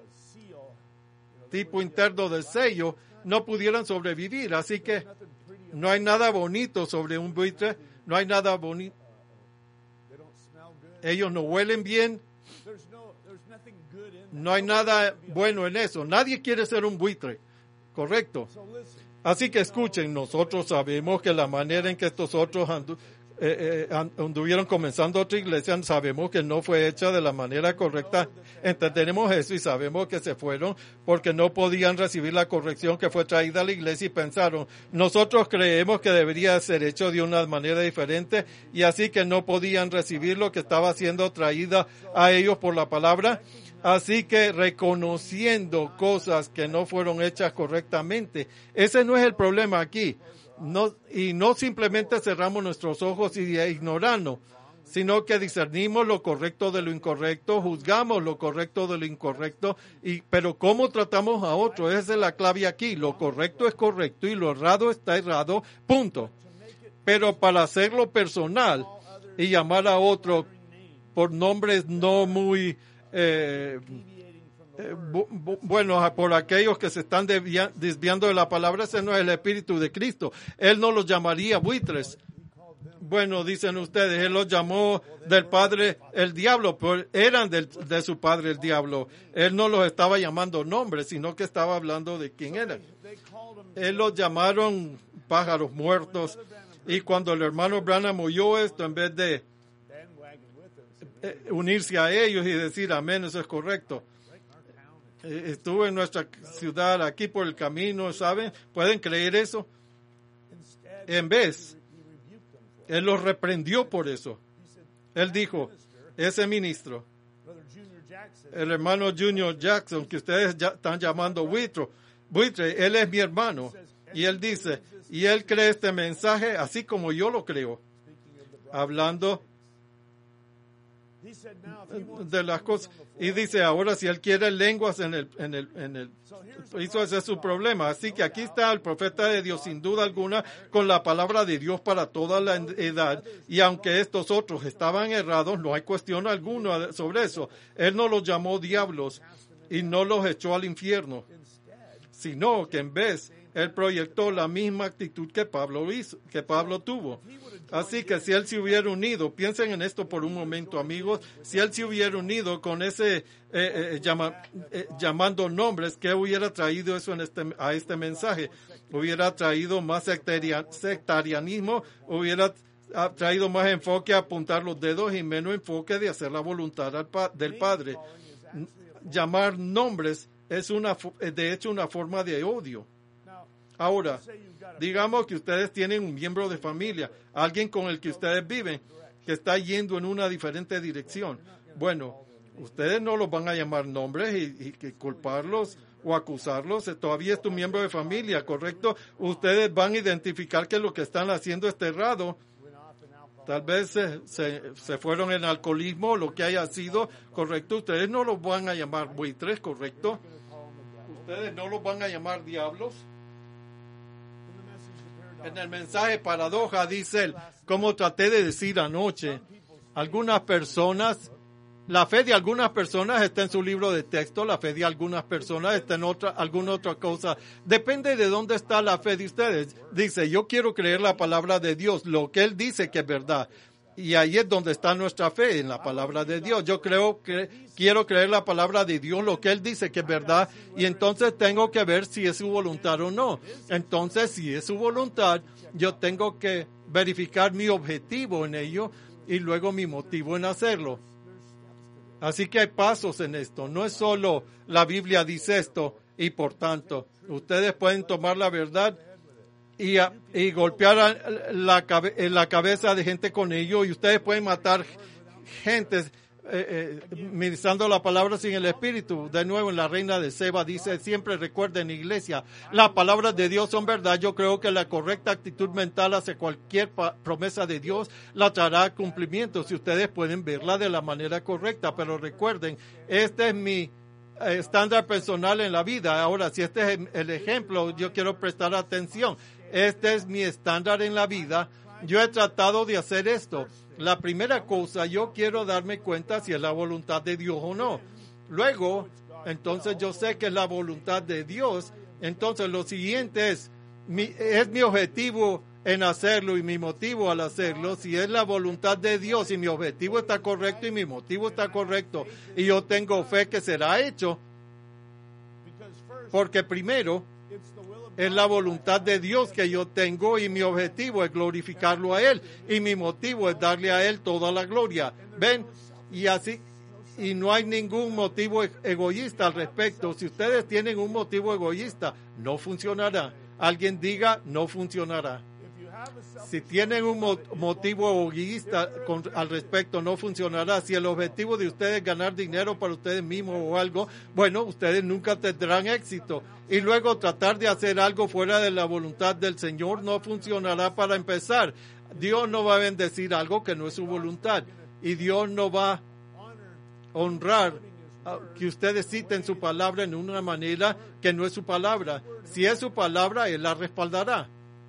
tipo interno de sello, no pudieran sobrevivir. Así que no hay nada bonito sobre un buitre, no hay nada bonito. Ellos no huelen bien, no hay nada bueno en eso. Nadie quiere ser un buitre, correcto. Así que escuchen, nosotros sabemos que la manera en que estos otros andu eh, eh, anduvieron comenzando otra iglesia, sabemos que no fue hecha de la manera correcta. Entendemos eso y sabemos que se fueron porque no podían recibir la corrección que fue traída a la iglesia y pensaron, nosotros creemos que debería ser hecho de una manera diferente y así que no podían recibir lo que estaba siendo traída a ellos por la palabra. Así que reconociendo cosas que no fueron hechas correctamente, ese no es el problema aquí. No, y no simplemente cerramos nuestros ojos y ignorarnos, sino que discernimos lo correcto de lo incorrecto, juzgamos lo correcto de lo incorrecto, y, pero cómo tratamos a otro, esa es la clave aquí. Lo correcto es correcto y lo errado está errado, punto. Pero para hacerlo personal y llamar a otro por nombres no muy eh, eh, bu, bu, bueno, por aquellos que se están desvia, desviando de la palabra, ese no es el Espíritu de Cristo. Él no los llamaría buitres. Bueno, dicen ustedes, él los llamó del padre el diablo, pero eran del, de su padre el diablo. Él no los estaba llamando nombres, sino que estaba hablando de quién eran. Él los llamaron pájaros muertos. Y cuando el hermano Branham oyó esto, en vez de eh, unirse a ellos y decir amén, eso es correcto. Eh, estuve en nuestra ciudad, aquí por el camino, ¿saben? ¿Pueden creer eso? En vez, él los reprendió por eso. Él dijo, ese ministro, el hermano Junior Jackson, que ustedes ya están llamando buitre, buitre, él es mi hermano. Y él dice, y él cree este mensaje así como yo lo creo. Hablando de las cosas. Y dice, ahora si él quiere lenguas en el, en el, en el, eso ese es su problema. Así que aquí está el profeta de Dios, sin duda alguna, con la palabra de Dios para toda la edad. Y aunque estos otros estaban errados, no hay cuestión alguna sobre eso. Él no los llamó diablos y no los echó al infierno, sino que en vez él proyectó la misma actitud que Pablo hizo, que Pablo tuvo. Así que si él se hubiera unido, piensen en esto por un momento, amigos, si él se hubiera unido con ese eh, eh, llama, eh, llamando nombres, ¿qué hubiera traído eso en este, a este mensaje? Hubiera traído más sectaria, sectarianismo, hubiera traído más enfoque a apuntar los dedos y menos enfoque de hacer la voluntad al pa, del Padre. Llamar nombres es una, de hecho una forma de odio. Ahora, digamos que ustedes tienen un miembro de familia, alguien con el que ustedes viven, que está yendo en una diferente dirección. Bueno, ustedes no los van a llamar nombres y, y, y culparlos o acusarlos. Todavía es tu miembro de familia, ¿correcto? Ustedes van a identificar que lo que están haciendo es errado. Tal vez se, se, se fueron en alcoholismo, lo que haya sido, ¿correcto? Ustedes no los van a llamar buitres, ¿correcto? Ustedes no los van a llamar diablos. En el mensaje paradoja dice él, como traté de decir anoche, Algunas personas, la fe de algunas personas está en su libro de texto, la fe de algunas personas está en otra, alguna otra cosa. Depende de dónde está la fe de ustedes. Dice, yo quiero creer la palabra de Dios, lo que Él dice que es verdad. Y ahí es donde está nuestra fe, en la palabra de Dios. Yo creo que quiero creer la palabra de Dios, lo que Él dice que es verdad, y entonces tengo que ver si es su voluntad o no. Entonces, si es su voluntad, yo tengo que verificar mi objetivo en ello y luego mi motivo en hacerlo. Así que hay pasos en esto. No es solo la Biblia dice esto y por tanto, ustedes pueden tomar la verdad Y, a, y golpear a la, en la cabeza de gente con ello, y ustedes pueden matar gente eh, eh, ministrando la palabra sin el Espíritu. De nuevo, en la Reina de Seba dice, siempre recuerden, iglesia, las palabras de Dios son verdad. Yo creo que la correcta actitud mental hacia cualquier pa- promesa de Dios la traerá a cumplimiento si ustedes pueden verla de la manera correcta. Pero recuerden, este es mi estándar personal en la vida. Ahora, si este es el ejemplo, yo quiero prestar atención. Este es mi estándar en la vida. Yo he tratado de hacer esto. La primera cosa, yo quiero darme cuenta si es la voluntad de Dios o no. Luego, entonces yo sé que es la voluntad de Dios. Entonces lo siguiente es, mi, es mi objetivo en hacerlo y mi motivo al hacerlo. Si es la voluntad de Dios y mi objetivo está correcto y mi motivo está correcto y yo tengo fe que será hecho, porque primero es la voluntad de Dios que yo tengo y mi objetivo es glorificarlo a Él y mi motivo es darle a Él toda la gloria. ¿Ven? Y así, y no hay ningún motivo egoísta al respecto. Si ustedes tienen un motivo egoísta, no funcionará. Alguien diga, no funcionará. Si tienen un mo- motivo egoísta con, al respecto, no funcionará. Si el objetivo de ustedes es ganar dinero para ustedes mismos o algo, bueno, ustedes nunca tendrán éxito. Y luego tratar de hacer algo fuera de la voluntad del Señor no funcionará para empezar. Dios no va a bendecir algo que no es su voluntad. Y Dios no va a honrar a que ustedes citen su palabra en una manera que no es su palabra. Si es su palabra, Él la respaldará.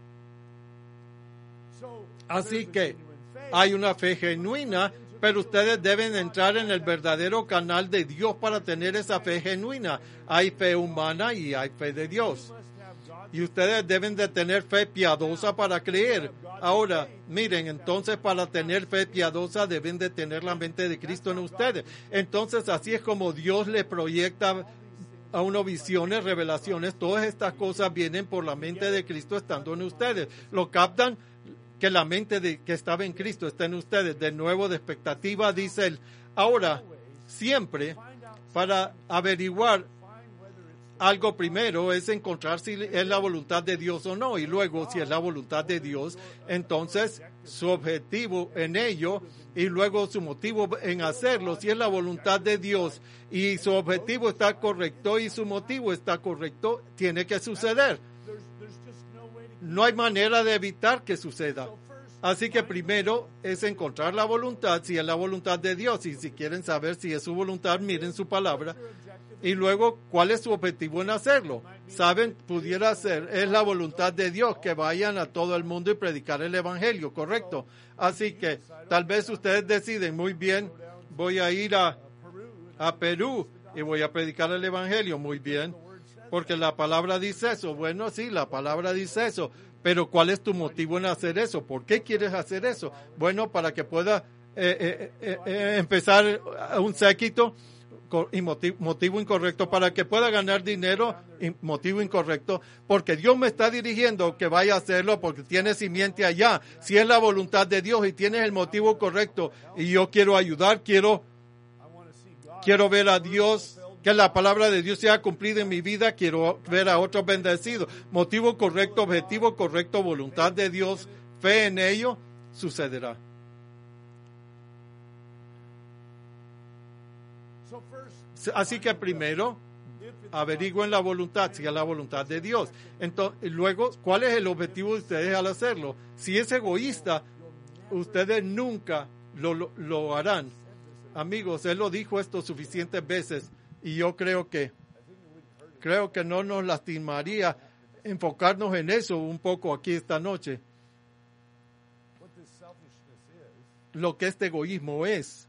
Así que hay una fe genuina, pero ustedes deben entrar en el verdadero canal de Dios para tener esa fe genuina. Hay fe humana y hay fe de Dios. Y ustedes deben de tener fe piadosa para creer. Ahora, miren, entonces para tener fe piadosa deben de tener la mente de Cristo en ustedes. Entonces así es como Dios le proyecta a uno visiones, revelaciones. Todas estas cosas vienen por la mente de Cristo estando en ustedes. ¿Lo captan? Que la mente de, que estaba en Cristo está en ustedes. De nuevo, de expectativa, dice él. Ahora, siempre, para averiguar algo primero, es encontrar si es la voluntad de Dios o no. Y luego, si es la voluntad de Dios, entonces su objetivo en ello y luego su motivo en hacerlo. Si es la voluntad de Dios y su objetivo está correcto y su motivo está correcto, tiene que suceder. No hay manera de evitar que suceda. Así que primero es encontrar la voluntad, si es la voluntad de Dios. Y si quieren saber si es su voluntad, miren su palabra. Y luego, ¿cuál es su objetivo en hacerlo? Saben, pudiera ser, es la voluntad de Dios que vayan a todo el mundo y predicar el evangelio, ¿correcto? Así que tal vez ustedes deciden, muy bien, voy a ir a, a Perú y voy a predicar el evangelio, muy bien. Porque la palabra dice eso. Bueno, sí, la palabra dice eso. Pero ¿cuál es tu motivo en hacer eso? ¿Por qué quieres hacer eso? Bueno, para que pueda eh, eh, eh, empezar un séquito y motivo, motivo incorrecto. Para que pueda ganar dinero, motivo incorrecto. Porque Dios me está dirigiendo que vaya a hacerlo porque tiene simiente allá. Si es la voluntad de Dios y tienes el motivo correcto y yo quiero ayudar, quiero, quiero ver a Dios, que la palabra de Dios sea cumplida en mi vida, quiero ver a otros bendecidos. Motivo correcto, objetivo correcto, voluntad de Dios, fe en ello, sucederá. Así que primero, averigüen la voluntad, si es la voluntad de Dios. Entonces, luego, ¿cuál es el objetivo de ustedes al hacerlo? Si es egoísta, ustedes nunca lo, lo, lo harán. Amigos, Él lo dijo esto suficientes veces. Y yo creo que, creo que no nos lastimaría enfocarnos en eso un poco aquí esta noche. lo que este egoísmo es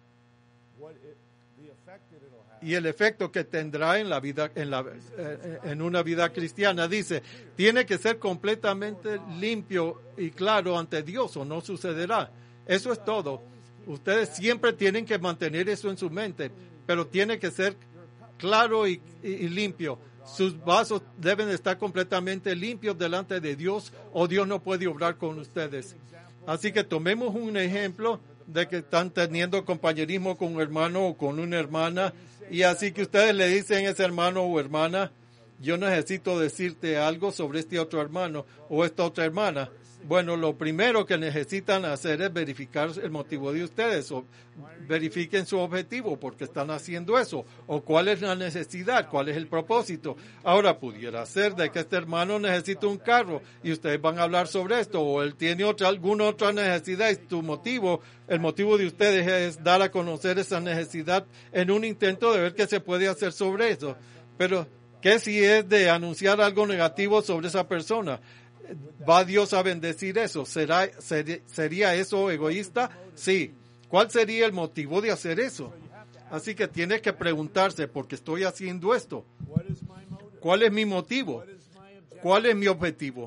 y el efecto que tendrá en la vida, en la, en una vida cristiana. Dice, tiene que ser completamente limpio y claro ante Dios o no sucederá. Eso es todo. Ustedes siempre tienen que mantener eso en su mente, pero tiene que ser claro y, y, y limpio. Sus vasos deben estar completamente limpios delante de Dios o Dios no puede obrar con ustedes. Así que tomemos un ejemplo de que están teniendo compañerismo con un hermano o con una hermana y así que ustedes le dicen a ese hermano o hermana, yo necesito decirte algo sobre este otro hermano o esta otra hermana. Bueno, lo primero que necesitan hacer es verificar el motivo de ustedes, o verifiquen su objetivo, porque están haciendo eso, o cuál es la necesidad, cuál es el propósito. Ahora, pudiera ser de que este hermano necesita un carro, y ustedes van a hablar sobre esto, o él tiene otra, alguna otra necesidad, y tu motivo, el motivo de ustedes es dar a conocer esa necesidad en un intento de ver qué se puede hacer sobre eso. Pero, ¿qué si es de anunciar algo negativo sobre esa persona? ¿Va Dios a bendecir eso? ¿Será, ser, ¿Sería eso egoísta? Sí. ¿Cuál sería el motivo de hacer eso? Así que tiene que preguntarse, ¿por qué estoy haciendo esto? ¿Cuál es mi motivo? ¿Cuál es mi objetivo?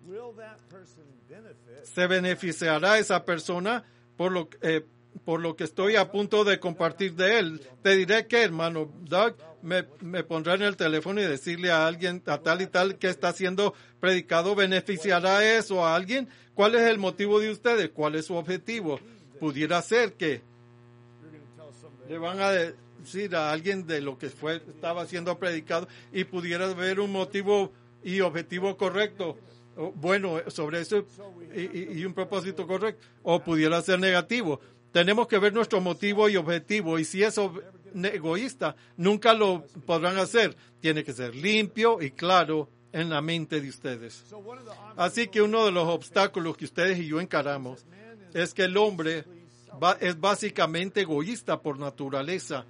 ¿Se beneficiará esa persona por lo, eh, por lo que estoy a punto de compartir de él? Te diré que, hermano Doug, me, me pondrá en el teléfono y decirle a alguien, a tal y tal que está siendo predicado, ¿beneficiará eso a alguien? ¿Cuál es el motivo de ustedes? ¿Cuál es su objetivo? Pudiera ser que le van a decir a alguien de lo que fue, estaba siendo predicado y pudiera haber un motivo y objetivo correcto, bueno, sobre eso y, y, y un propósito correcto, o pudiera ser negativo. Tenemos que ver nuestro motivo y objetivo, y si es egoísta, nunca lo podrán hacer. Tiene que ser limpio y claro en la mente de ustedes. Así que uno de los obstáculos que ustedes y yo encaramos es que el hombre va, es básicamente egoísta por naturaleza.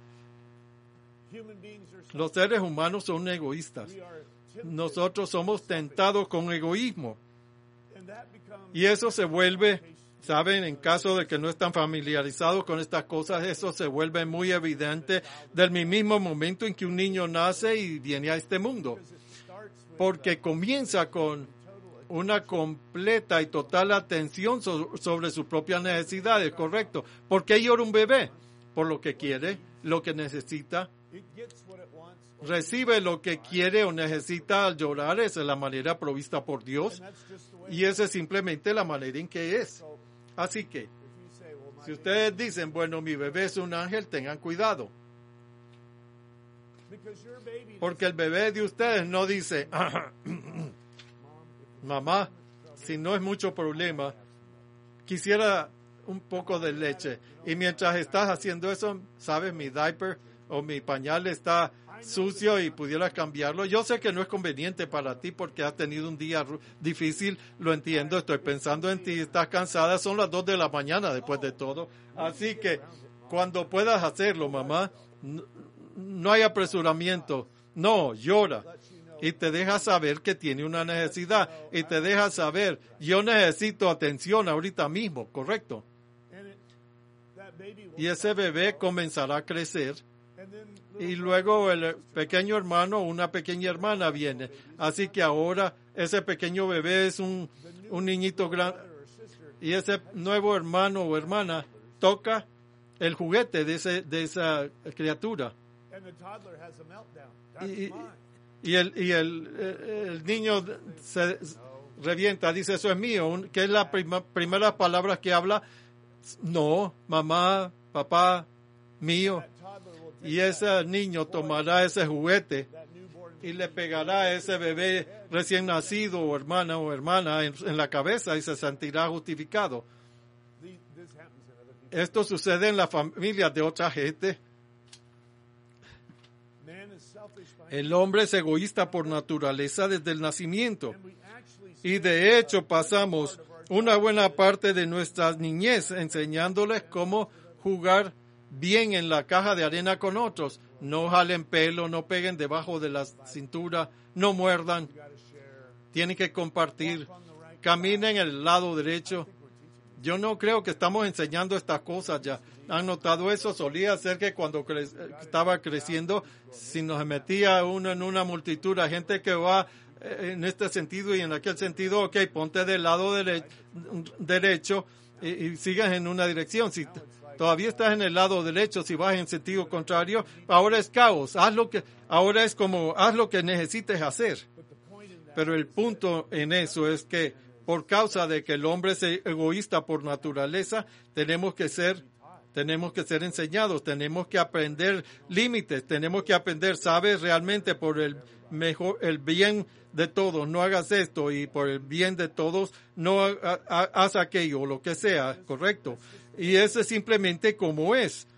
Los seres humanos son egoístas. Nosotros somos tentados con egoísmo. Y eso se vuelve, saben, en caso de que no están familiarizados con estas cosas, eso se vuelve muy evidente del mismo momento en que un niño nace y viene a este mundo. Porque comienza con una completa y total atención so- sobre sus propias necesidades, ¿correcto? ¿Por qué llora un bebé? Por lo que quiere, lo que necesita. Recibe lo que quiere o necesita al llorar. Esa es la manera provista por Dios. Y esa es simplemente la manera en que es. Así que, si ustedes dicen, bueno, mi bebé es un ángel, tengan cuidado. Porque el bebé de ustedes no dice, mamá, si no es mucho problema, quisiera un poco de leche. Y mientras estás haciendo eso, sabes, mi diaper o mi pañal está sucio y pudieras cambiarlo. Yo sé que no es conveniente para ti porque has tenido un día difícil, lo entiendo, estoy pensando en ti, estás cansada, son las dos de la mañana después de todo. Así que cuando puedas hacerlo, mamá, no, no hay apresuramiento, no, llora. Y te deja saber que tiene una necesidad. Y te deja saber, yo necesito atención ahorita mismo, ¿correcto? Y ese bebé comenzará a crecer. Y luego el pequeño hermano o una pequeña hermana viene. Así que ahora ese pequeño bebé es un, un niñito grande. Y ese nuevo hermano o hermana toca el juguete de, ese, de esa criatura. Y, y, el, y el, el niño se revienta, dice, eso es mío. ¿Qué es la prima, primera palabra que habla? No, mamá, papá, mío. Y ese niño tomará ese juguete y le pegará a ese bebé recién nacido o hermana o hermana en, en la cabeza y se sentirá justificado. Esto sucede en la familia de otra gente. El hombre es egoísta por naturaleza desde el nacimiento. Y de hecho pasamos una buena parte de nuestra niñez enseñándoles cómo jugar bien en la caja de arena con otros. No jalen pelo, no peguen debajo de la cintura, no muerdan. Tienen que compartir. Caminen en el lado derecho. Yo no creo que estamos enseñando estas cosas ya. ¿Han notado eso? Solía ser que cuando cre- estaba creciendo, si nos metía uno en una multitud, hay gente que va eh, en este sentido y en aquel sentido, ok, ponte del lado dere- derecho y, y sigas en una dirección. Si t- todavía estás en el lado derecho, si vas en sentido contrario, ahora es caos. Haz lo que, ahora es como, haz lo que necesites hacer. Pero el punto en eso es que por causa de que el hombre es egoísta por naturaleza, tenemos que ser, tenemos que ser enseñados, tenemos que aprender límites, tenemos que aprender, sabes, realmente por el mejor, el bien de todos, no hagas esto, y por el bien de todos, no ha, ha, haz aquello, o lo que sea, correcto. Y eso es simplemente como es.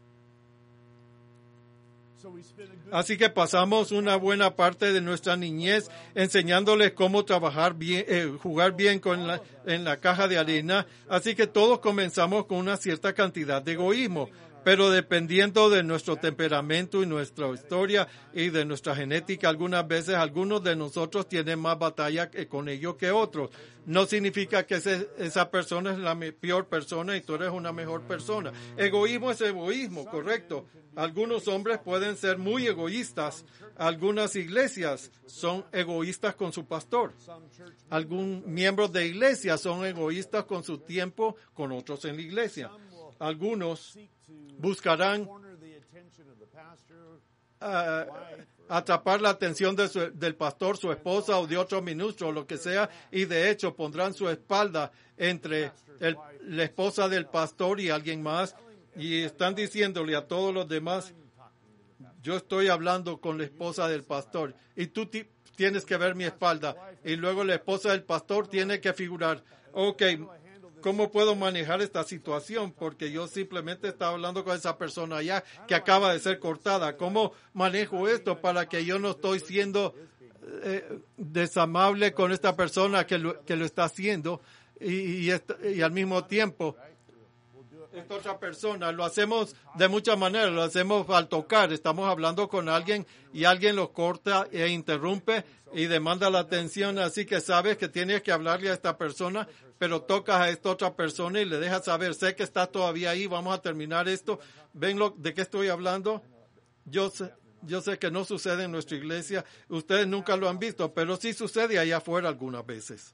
Así que pasamos una buena parte de nuestra niñez enseñándoles cómo trabajar bien, eh, jugar bien con la, en la caja de arena. Así que todos comenzamos con una cierta cantidad de egoísmo, pero dependiendo de nuestro temperamento y nuestra historia y de nuestra genética, algunas veces algunos de nosotros tienen más batalla con ello que otros. No significa que ese, esa persona es la me, peor persona y tú eres una mejor persona. Egoísmo es egoísmo, correcto. Algunos hombres pueden ser muy egoístas. Algunas iglesias son egoístas con su pastor. Algunos miembros de iglesia son egoístas con su tiempo con otros en la iglesia. Algunos buscarán uh, atrapar la atención de su, del pastor, su esposa o de otro ministro o lo que sea, y de hecho pondrán su espalda entre el, la esposa del pastor y alguien más, y están diciéndole a todos los demás, yo estoy hablando con la esposa del pastor y tú t- tienes que ver mi espalda, y luego la esposa del pastor tiene que figurar, ok, ¿cómo puedo manejar esta situación? Porque yo simplemente estaba hablando con esa persona allá que acaba de ser cortada. ¿Cómo manejo esto para que yo no estoy siendo eh, desamable con esta persona que lo, que lo está haciendo y, y, esta, y al mismo tiempo esta otra persona? Lo hacemos de muchas maneras, lo hacemos al tocar. Estamos hablando con alguien y alguien lo corta e interrumpe y demanda la atención, así que sabes que tienes que hablarle a esta persona, pero tocas a esta otra persona y le dejas saber, sé que estás todavía ahí, vamos a terminar esto. ¿Ven lo, de qué estoy hablando? Yo sé, yo sé que no sucede en nuestra iglesia, ustedes nunca lo han visto, pero sí sucede allá afuera algunas veces.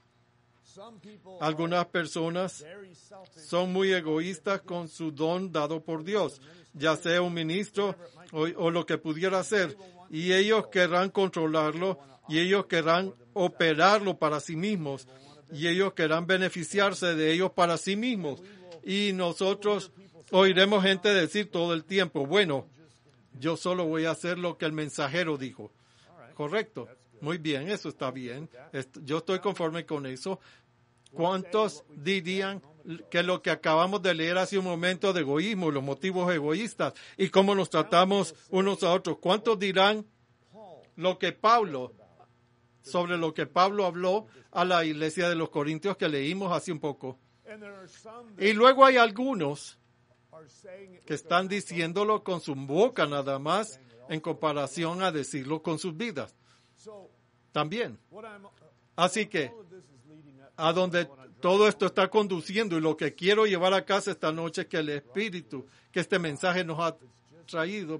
Algunas personas son muy egoístas con su don dado por Dios, ya sea un ministro o, o lo que pudiera ser, y ellos querrán controlarlo y ellos querrán operarlo para sí mismos y ellos querrán beneficiarse de ellos para sí mismos. Y nosotros oiremos gente decir todo el tiempo, bueno, yo solo voy a hacer lo que el mensajero dijo. Correcto. Muy bien, eso está bien. Yo estoy conforme con eso. ¿Cuántos dirían que lo que acabamos de leer hace un momento de egoísmo, los motivos egoístas y cómo nos tratamos unos a otros? ¿Cuántos dirán lo que Pablo, sobre lo que Pablo habló a la iglesia de los Corintios que leímos hace un poco? Y luego hay algunos que están diciéndolo con su boca nada más en comparación a decirlo con sus vidas también. Así que a donde todo esto está conduciendo y lo que quiero llevar a casa esta noche es que el Espíritu, que este mensaje nos ha traído,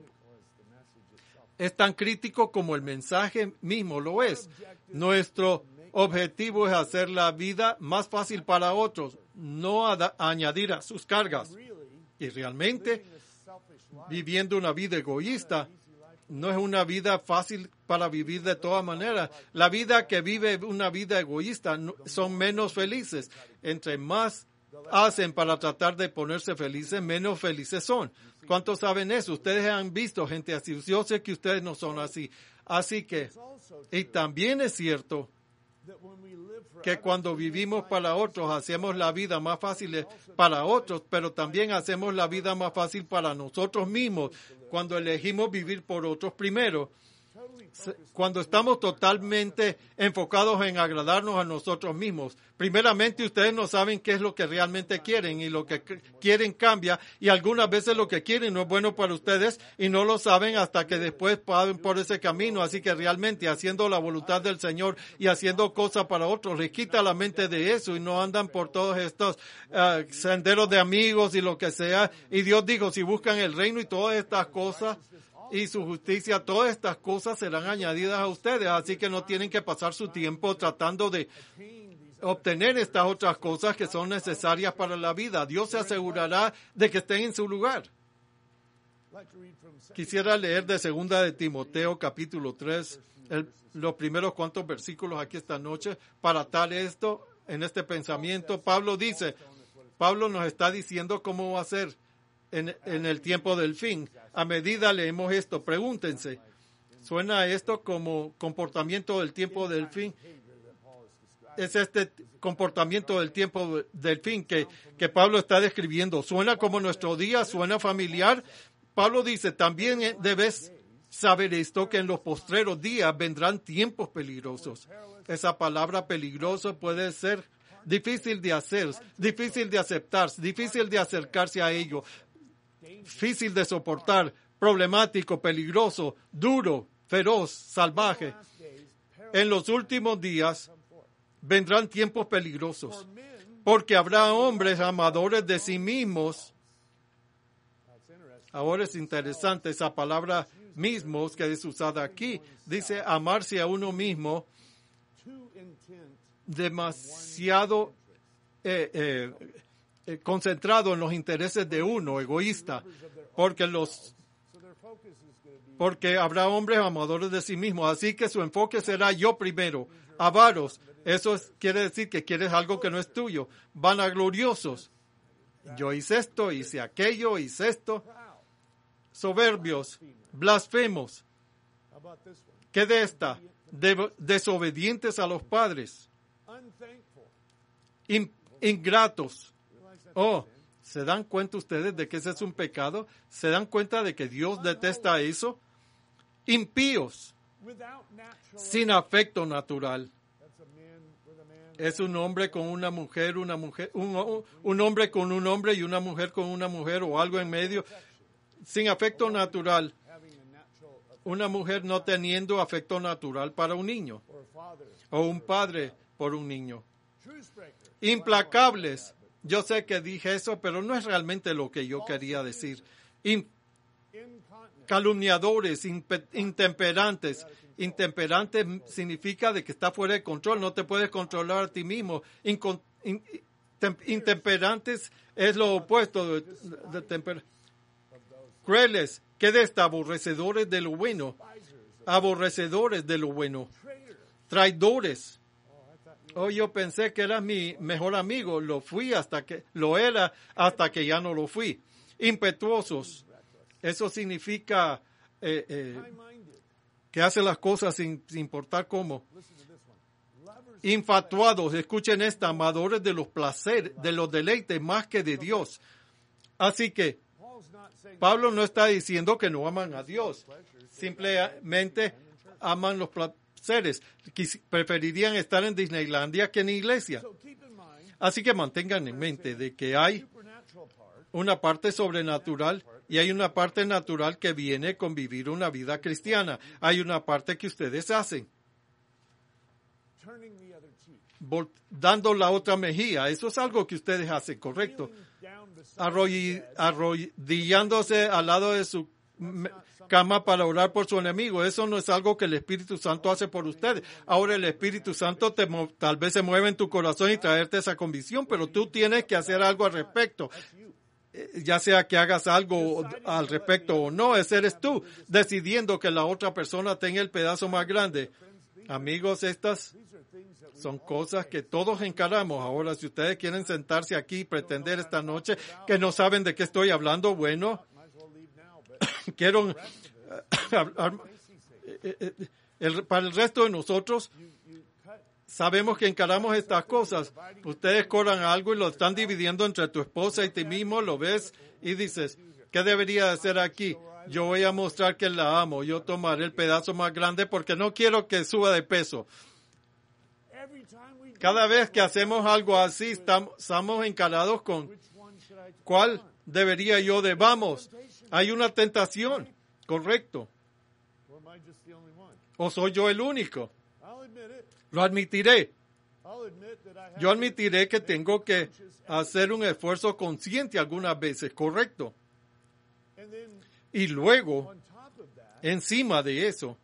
es tan crítico como el mensaje mismo lo es. Nuestro objetivo es hacer la vida más fácil para otros, no a añadir a sus cargas. Y realmente, viviendo una vida egoísta, no es una vida fácil para vivir de todas maneras. La vida que vive una vida egoísta son menos felices. Entre más hacen para tratar de ponerse felices, menos felices son. ¿Cuántos saben eso? Ustedes han visto gente así. Yo sé que ustedes no son así. Así que, y también es cierto que cuando vivimos para otros, hacemos la vida más fácil para otros, pero también hacemos la vida más fácil para nosotros mismos cuando elegimos vivir por otros primero. cuando estamos totalmente enfocados en agradarnos a nosotros mismos. Primeramente, ustedes no saben qué es lo que realmente quieren y lo que quieren cambia y algunas veces lo que quieren no es bueno para ustedes y no lo saben hasta que después pasen por ese camino. Así que realmente haciendo la voluntad del Señor y haciendo cosas para otros les quita la mente de eso y no andan por todos estos uh, senderos de amigos y lo que sea. Y Dios dijo, si buscan el reino y todas estas cosas y su justicia, todas estas cosas serán añadidas a ustedes. Así que no tienen que pasar su tiempo tratando de obtener estas otras cosas que son necesarias para la vida. Dios se asegurará de que estén en su lugar. Quisiera leer de segunda de Timoteo, capítulo tres, el, los primeros cuantos versículos aquí esta noche para atar esto en este pensamiento. Pablo dice, Pablo nos está diciendo cómo va a ser en, en el tiempo del fin. A medida leemos esto, pregúntense, ¿suena esto como comportamiento del tiempo del fin? Es este comportamiento del tiempo del fin que, que Pablo está describiendo. ¿Suena como nuestro día? ¿Suena familiar? Pablo dice, también debes saber esto, que en los postreros días vendrán tiempos peligrosos. Esa palabra peligroso puede ser difícil de hacer, difícil de aceptar, difícil de acercarse a ello, difícil de soportar, problemático, peligroso, duro, feroz, salvaje. En los últimos días vendrán tiempos peligrosos, porque habrá hombres amadores de sí mismos. Ahora es interesante esa palabra mismos que es usada aquí. Dice amarse a uno mismo demasiado eh, eh, eh, concentrado en los intereses de uno, egoísta, porque los porque habrá hombres amadores de sí mismos, así que su enfoque será yo primero, avaros. Eso es, quiere decir que quieres algo que no es tuyo. Vanagloriosos. Yo hice esto, hice aquello, hice esto. Soberbios, blasfemos. ¿Qué de esta? De, desobedientes a los padres. In, ingratos. Oh, ¿se dan cuenta ustedes de que ese es un pecado? ¿Se dan cuenta de que Dios detesta eso? Impíos, sin afecto natural. Es un hombre con una mujer, una mujer, un, un hombre con un hombre y una mujer con una mujer o algo en medio, sin afecto natural. Una mujer no teniendo afecto natural para un niño o un padre por un niño. Implacables. Yo sé que dije eso, pero no es realmente lo que yo quería decir. In, calumniadores, impe, intemperantes. Intemperante significa de que está fuera de control, no te puedes controlar a ti mismo. Incon, in, tem, intemperantes es lo opuesto de, de, de temper. Crueles, ¿qué de esta? Aborrecedores de lo bueno, aborrecedores de lo bueno, traidores. Oh, yo pensé que eras mi mejor amigo, lo fui hasta que, lo era hasta que ya no lo fui. Impetuosos, eso significa eh, eh, que hace las cosas sin, sin importar cómo. Infatuados, escuchen esta, amadores de los placeres, de los deleites más que de Dios. Así que Pablo no está diciendo que no aman a Dios, simplemente aman los placeres. Preferirían estar en Disneylandia que en iglesia. Así que mantengan en mente de que hay una parte sobrenatural y hay una parte natural que viene con vivir una vida cristiana. Hay una parte que ustedes hacen, dando la otra mejilla. Eso es algo que ustedes hacen, correcto. Arrodillándose al lado de su cama para orar por su enemigo. Eso no es algo que el Espíritu Santo hace por ustedes. Ahora el Espíritu Santo te, tal vez se mueve en tu corazón y traerte esa convicción, pero tú tienes que hacer algo al respecto. Ya sea que hagas algo al respecto o no, ese eres tú, decidiendo que la otra persona tenga el pedazo más grande. Amigos, estas son cosas que todos encaramos. Ahora, si ustedes quieren sentarse aquí y pretender esta noche que no saben de qué estoy hablando, bueno, quiero el, para el resto de nosotros, sabemos que encaramos estas cosas. Ustedes cobran algo y lo están dividiendo entre tu esposa y ti mismo, lo ves y dices, ¿qué debería hacer aquí? yo voy a mostrar que la amo. Yo tomaré el pedazo más grande porque no quiero que suba de peso. Cada vez que hacemos algo así, estamos, estamos encarados con ¿cuál debería yo de? Vamos, hay una tentación, correcto. ¿O soy yo el único? Lo admitiré. Yo admitiré que tengo que hacer un esfuerzo consciente algunas veces, correcto. Y luego, encima de eso,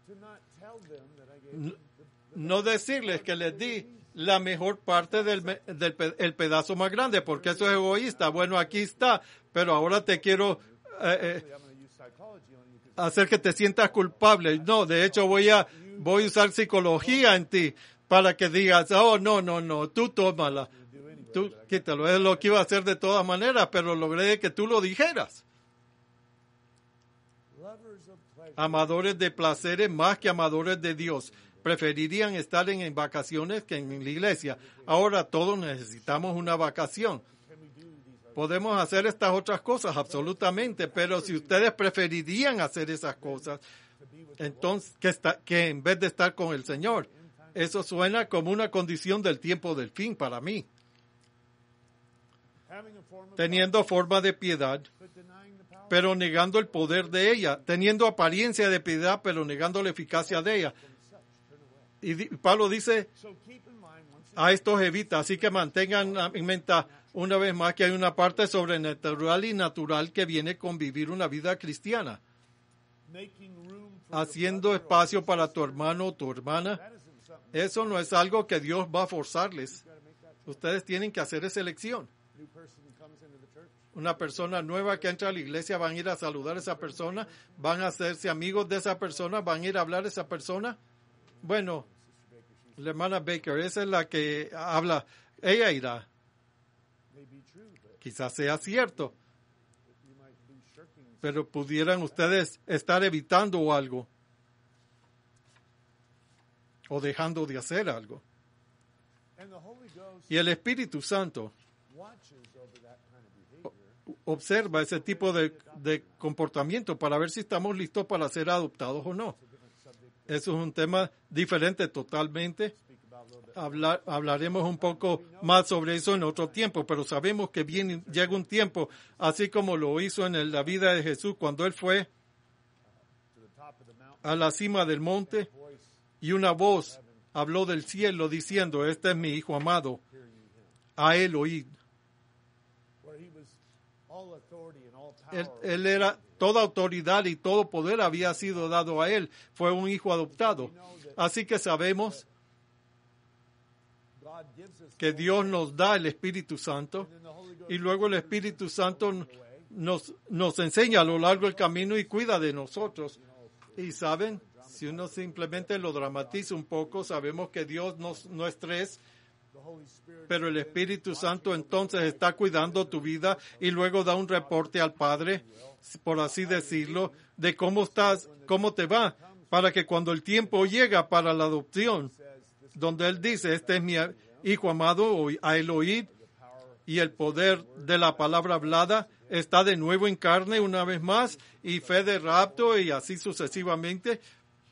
no decirles que les di la mejor parte del, del el pedazo más grande, porque eso es egoísta. Bueno, aquí está, pero ahora te quiero eh, eh, hacer que te sientas culpable. No, de hecho voy a voy a usar psicología en ti para que digas, oh, no, no, no, tú tómala, tú quítalo. Es lo que iba a hacer de todas maneras, pero logré que tú lo dijeras. Amadores de placeres más que amadores de Dios. Preferirían estar en, en vacaciones que en la iglesia. Ahora todos necesitamos una vacación. Podemos hacer estas otras cosas, absolutamente, pero si ustedes preferirían hacer esas cosas, entonces, que, está, que en vez de estar con el Señor, eso suena como una condición del tiempo del fin para mí. Teniendo forma de piedad, pero negando el poder de ella, teniendo apariencia de piedad, pero negando la eficacia de ella. Y Pablo dice, a estos evita, así que mantengan en mente una vez más que hay una parte sobrenatural y natural que viene con vivir una vida cristiana. Haciendo espacio para tu hermano o tu hermana, eso no es algo que Dios va a forzarles. Ustedes tienen que hacer esa elección. Una persona nueva que entra a la iglesia, van a ir a saludar a esa persona, van a hacerse amigos de esa persona, van a ir a hablar a esa persona. Bueno, la hermana Baker, esa es la que habla, ella irá. Quizás sea cierto, pero pudieran ustedes estar evitando algo o dejando de hacer algo. Y el Espíritu Santo observa ese tipo de, de comportamiento para ver si estamos listos para ser adoptados o no. Eso es un tema diferente totalmente. Hablar, hablaremos un poco más sobre eso en otro tiempo, pero sabemos que viene, llega un tiempo, así como lo hizo en el, la vida de Jesús, cuando Él fue a la cima del monte y una voz habló del cielo diciendo, este es mi Hijo amado, a Él oíd. Él, él era, toda autoridad y todo poder había sido dado a Él. Fue un hijo adoptado. Así que sabemos que Dios nos da el Espíritu Santo y luego el Espíritu Santo nos, nos enseña a lo largo del camino y cuida de nosotros. Y saben, si uno simplemente lo dramatiza un poco, sabemos que Dios no, no es tres, pero el Espíritu Santo entonces está cuidando tu vida y luego da un reporte al Padre, por así decirlo, de cómo estás, cómo te va, para que cuando el tiempo llega para la adopción, donde Él dice, este es mi Hijo amado, a Él oíd, y el poder de la palabra hablada está de nuevo en carne una vez más, y fe de rapto, y así sucesivamente.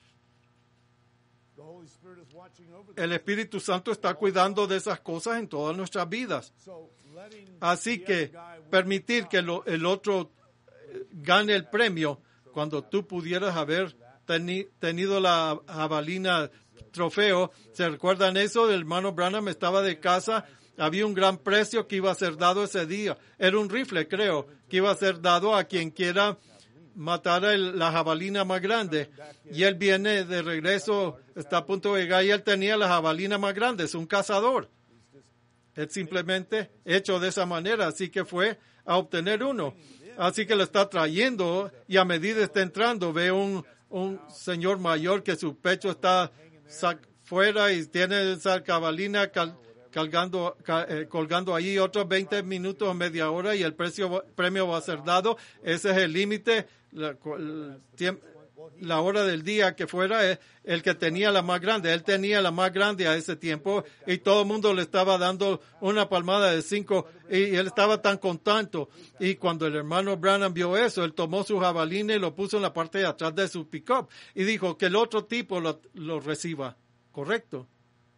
El Espíritu Santo está cuidando de esas cosas en todas nuestras vidas. Así que permitir que lo, el otro gane el premio cuando tú pudieras haber teni, tenido la jabalina trofeo. ¿Se recuerdan eso? El hermano Branham estaba de casa. Había un gran precio que iba a ser dado ese día. Era un rifle, creo, que iba a ser dado a quien quiera matar a la jabalina más grande. Y él viene de regreso, está a punto de llegar y él tenía la jabalina más grande. Es un cazador. Es simplemente hecho de esa manera. Así que fue a obtener uno. Así que lo está trayendo y a medida está entrando, ve un, un señor mayor que su pecho está fuera y tiene esa jabalina cal, Colgando, eh, colgando ahí otros veinte minutos o media hora y el precio, premio va a ser dado. Ese es el límite. la hora del día que fuera, el, el que tenía la más grande. Él tenía la más grande a ese tiempo y todo el mundo le estaba dando una palmada de cinco y, y él estaba tan contento. Y cuando el hermano Branham vio eso, él tomó su jabalina y lo puso en la parte de atrás de su pick-up y dijo que el otro tipo lo, lo reciba. ¿Correcto?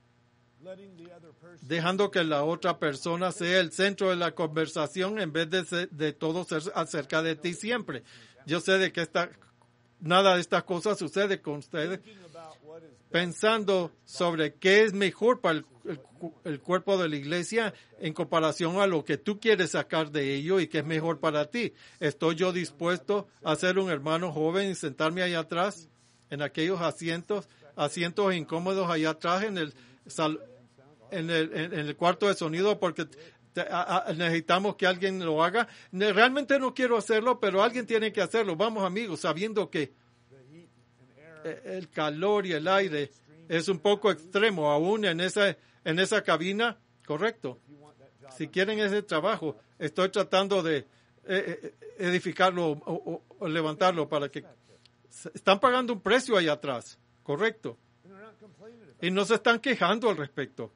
Dejando que la otra persona sea el centro de la conversación en vez de, ser, de todo ser acerca de ti siempre. Yo sé de que esta, nada de estas cosas sucede con ustedes pensando sobre qué es mejor para el, el, el cuerpo de la iglesia en comparación a lo que tú quieres sacar de ello y qué es mejor para ti. ¿Estoy yo dispuesto a ser un hermano joven y sentarme allá atrás en aquellos asientos, asientos incómodos allá atrás en el sal, En el, en el cuarto de sonido porque te, a, a, necesitamos que alguien lo haga? Realmente no quiero hacerlo, pero alguien tiene que hacerlo. Vamos, amigos, sabiendo que el calor y el aire es un poco extremo aún en esa, en esa cabina. Correcto. Si quieren ese trabajo, estoy tratando de eh, edificarlo o, o, o levantarlo para que están pagando un precio allá atrás. Correcto. Y no se están quejando al respecto.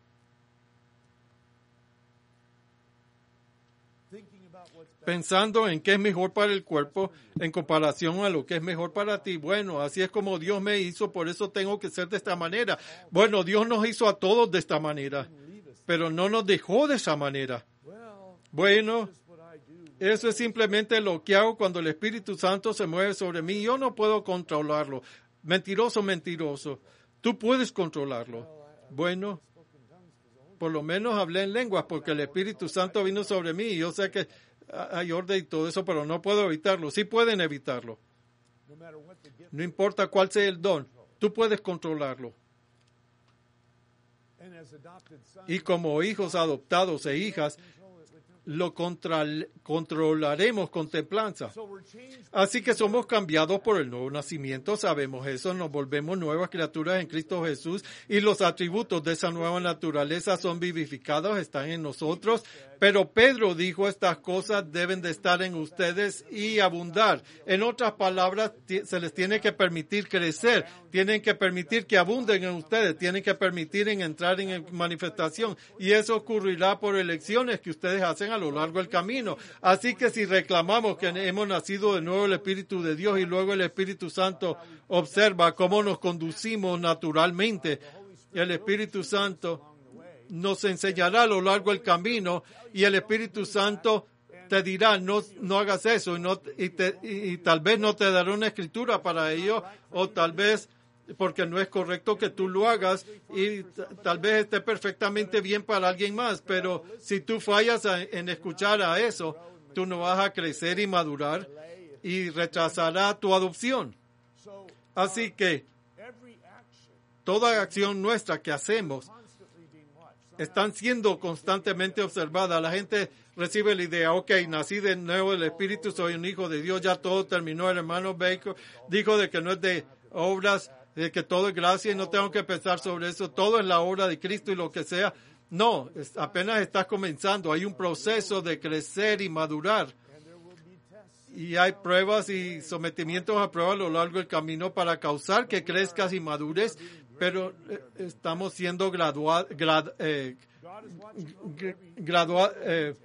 Pensando en qué es mejor para el cuerpo en comparación a lo que es mejor para ti. Bueno, así es como Dios me hizo, por eso tengo que ser de esta manera. Bueno, Dios nos hizo a todos de esta manera, pero no nos dejó de esa manera. Bueno, eso es simplemente lo que hago cuando el Espíritu Santo se mueve sobre mí. Yo no puedo controlarlo. Mentiroso, mentiroso. Tú puedes controlarlo. Bueno, por lo menos hablé en lenguas porque el Espíritu Santo vino sobre mí y yo sé que hay orden y todo eso, pero no puedo evitarlo. Sí pueden evitarlo. No importa cuál sea el don, tú puedes controlarlo. Y como hijos adoptados e hijas, lo contra, controlaremos con templanza. Así que somos cambiados por el nuevo nacimiento, sabemos eso, nos volvemos nuevas criaturas en Cristo Jesús y los atributos de esa nueva naturaleza son vivificados, están en nosotros. Pero Pedro dijo, estas cosas deben de estar en ustedes y abundar. En otras palabras, se les tiene que permitir crecer, tienen que permitir que abunden en ustedes, tienen que permitir en entrar en manifestación. Y eso ocurrirá por elecciones que ustedes hacen a lo largo del camino. Así que si reclamamos que hemos nacido de nuevo el Espíritu de Dios y luego el Espíritu Santo observa cómo nos conducimos naturalmente, el Espíritu Santo nos enseñará a lo largo del camino y el Espíritu Santo te dirá, no, no hagas eso y, no, y, te, y, y tal vez no te dará una escritura para ello o tal vez porque no es correcto que tú lo hagas y t- tal vez esté perfectamente bien para alguien más, pero si tú fallas a, en escuchar a eso, tú no vas a crecer y madurar y retrasará tu adopción. Así que toda acción nuestra que hacemos están siendo constantemente observadas. La gente recibe la idea, ok, nací de nuevo del Espíritu, soy un hijo de Dios, ya todo terminó. El hermano Baker dijo de que no es de obras, de que todo es gracia y no tengo que pensar sobre eso, todo es la obra de Cristo y lo que sea. No, es, apenas estás comenzando, hay un proceso de crecer y madurar. Y hay pruebas y sometimientos a prueba a lo largo del camino para causar que crezcas y madures, pero eh, estamos siendo graduados, grad, eh, gradua, eh,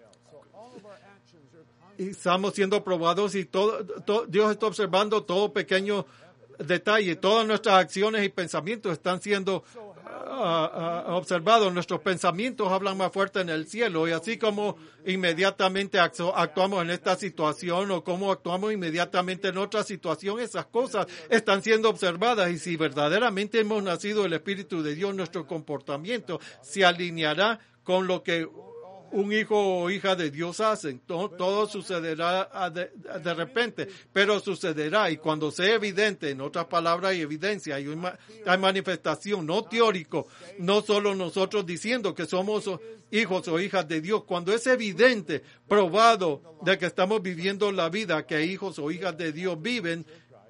y estamos siendo probados y todo, todo, Dios está observando todo pequeño detalle, todas nuestras acciones y pensamientos están siendo uh, uh, observados. Nuestros pensamientos hablan más fuerte en el cielo y así como inmediatamente actu- actuamos en esta situación o como actuamos inmediatamente en otra situación, esas cosas están siendo observadas y si verdaderamente hemos nacido del Espíritu de Dios, nuestro comportamiento se alineará con lo que un hijo o hija de Dios hacen. Todo, todo sucederá de, de repente, pero sucederá y cuando sea evidente, en otras palabras hay evidencia, hay, una, hay manifestación, no teórico, no solo nosotros diciendo que somos hijos o hijas de Dios, cuando es evidente, probado de que estamos viviendo la vida que hijos o hijas de Dios viven,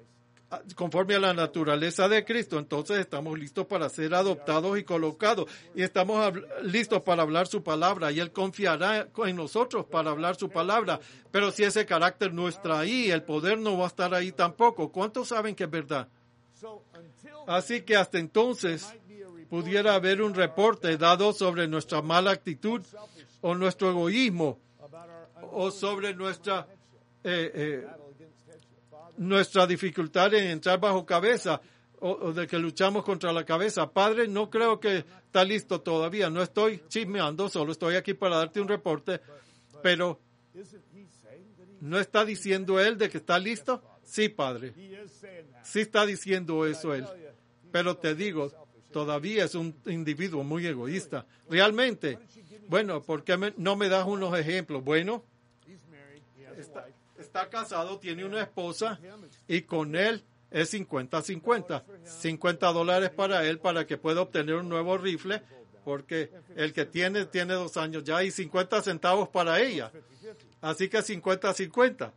conforme a la naturaleza de Cristo, entonces estamos listos para ser adoptados y colocados. Y estamos hab- listos para hablar su palabra. Y Él confiará en nosotros para hablar su palabra. Pero si ese carácter no está ahí, el poder no va a estar ahí tampoco. ¿Cuántos saben que es verdad? Así que hasta entonces pudiera haber un reporte dado sobre nuestra mala actitud o nuestro egoísmo o sobre nuestra eh, eh, nuestra dificultad en entrar bajo cabeza o, o de que luchamos contra la cabeza. Padre, no creo que está listo todavía. No estoy chismeando, solo estoy aquí para darte un reporte. Pero, ¿no está diciendo Él de que está listo? Sí, Padre. Sí está diciendo eso Él. Pero te digo, todavía es un individuo muy egoísta. Realmente. Bueno, ¿por qué me, no me das unos ejemplos? Bueno, está, está casado, tiene una esposa y con él es cincuenta cincuenta. cincuenta dólares para él para que pueda obtener un nuevo rifle, porque el que tiene, tiene dos años ya, y cincuenta centavos para ella. Así que cincuenta cincuenta.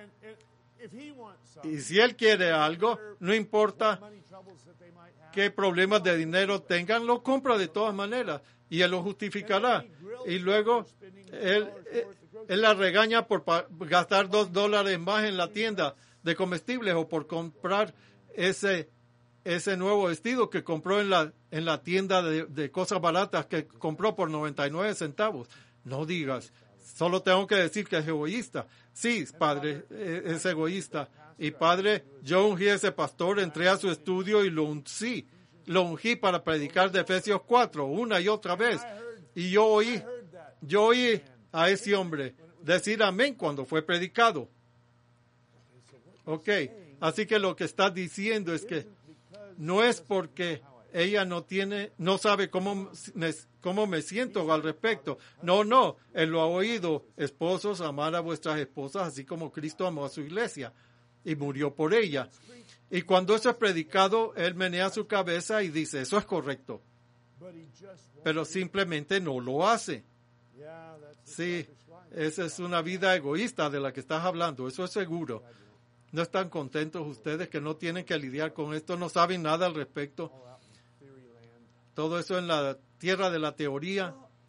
Y si él quiere algo, no importa qué problemas de dinero tengan, lo compra de todas maneras y él lo justificará. Y luego él, él, él la regaña por pa- gastar dos dólares más en la tienda de comestibles o por comprar ese, ese nuevo vestido que compró en la, en la tienda de, de cosas baratas que compró por noventa y nueve centavos. No digas, solo tengo que decir que es egoísta. Sí, padre, es egoísta. Y padre, yo ungí a ese pastor, entré a su estudio y lo ungí. Lo ungí para predicar de Efesios cuatro, una y otra vez. Y yo oí, yo oí a ese hombre decir amén cuando fue predicado. Ok, así que lo que está diciendo es que no es porque ella no tiene, no sabe cómo me, cómo me siento al respecto. No, no, él lo ha oído. Esposos, amar a vuestras esposas, así como Cristo amó a su iglesia y murió por ella. Y cuando eso es predicado, él menea su cabeza y dice, eso es correcto. Pero simplemente no lo hace. Sí, esa es una vida egoísta de la que estás hablando, eso es seguro. ¿No están contentos ustedes que no tienen que lidiar con esto? ¿No saben nada al respecto? Todo eso en la tierra de la teoría.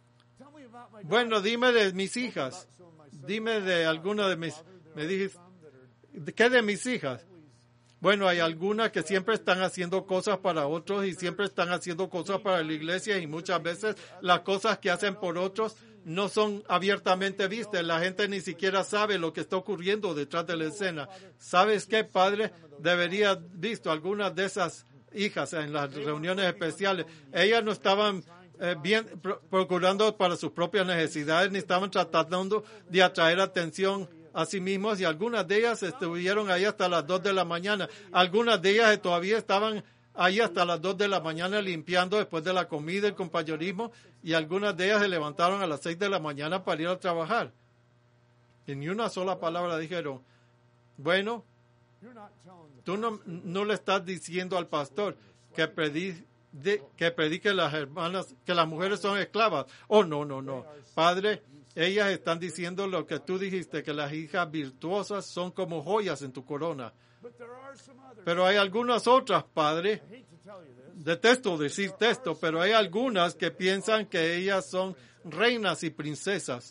Bueno, dime de mis hijas. Dime de alguna de mis... Me dijiste, ¿qué de mis hijas? Bueno, hay algunas que siempre están haciendo cosas para otros y siempre están haciendo cosas para la iglesia y muchas veces las cosas que hacen por otros no son abiertamente vistas. La gente ni siquiera sabe lo que está ocurriendo detrás de la escena. ¿Sabes qué, padre? Debería haber visto algunas de esas hijas en las reuniones especiales. Ellas no estaban eh, bien pro- procurando para sus propias necesidades ni estaban tratando de atraer atención a sí mismos, y algunas de ellas estuvieron ahí hasta las dos de la mañana. Algunas de ellas todavía estaban ahí hasta las dos de la mañana limpiando después de la comida y compañerismo, y algunas de ellas se levantaron a las seis de la mañana para ir a trabajar. Y ni una sola palabra dijeron. Bueno, tú no, no le estás diciendo al pastor que predique, que predique las hermanas, que las mujeres son esclavas. Oh, no, no, no. Padre, ellas están diciendo lo que tú dijiste, que las hijas virtuosas son como joyas en tu corona. Pero hay algunas otras, padre. Detesto decirte esto, pero hay algunas que piensan que ellas son reinas y princesas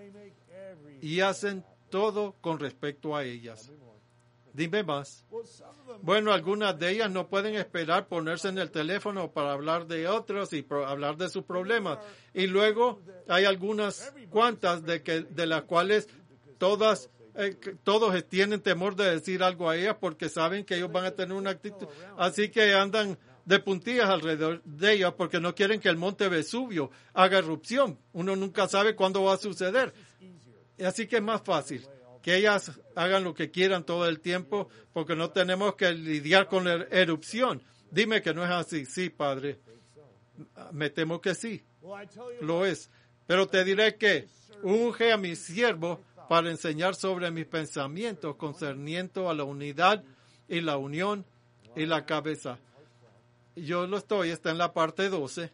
y hacen todo con respecto a ellas. Dime más. Bueno, algunas de ellas no pueden esperar ponerse en el teléfono para hablar de otros y pro- hablar de sus problemas. Y luego hay algunas cuantas de que de las cuales todas eh, que todos tienen temor de decir algo a ellas porque saben que ellos van a tener una actitud. Así que andan de puntillas alrededor de ellas porque no quieren que el monte Vesubio haga erupción. Uno nunca sabe cuándo va a suceder. Así que es más fácil que ellas hagan lo que quieran todo el tiempo, porque no tenemos que lidiar con la erupción. Dime que no es así. Sí, padre. Me temo que sí. Lo es. Pero te diré que unge a mi siervo para enseñar sobre mis pensamientos concerniendo a la unidad y la unión y la cabeza. Yo lo estoy, está en la parte doce.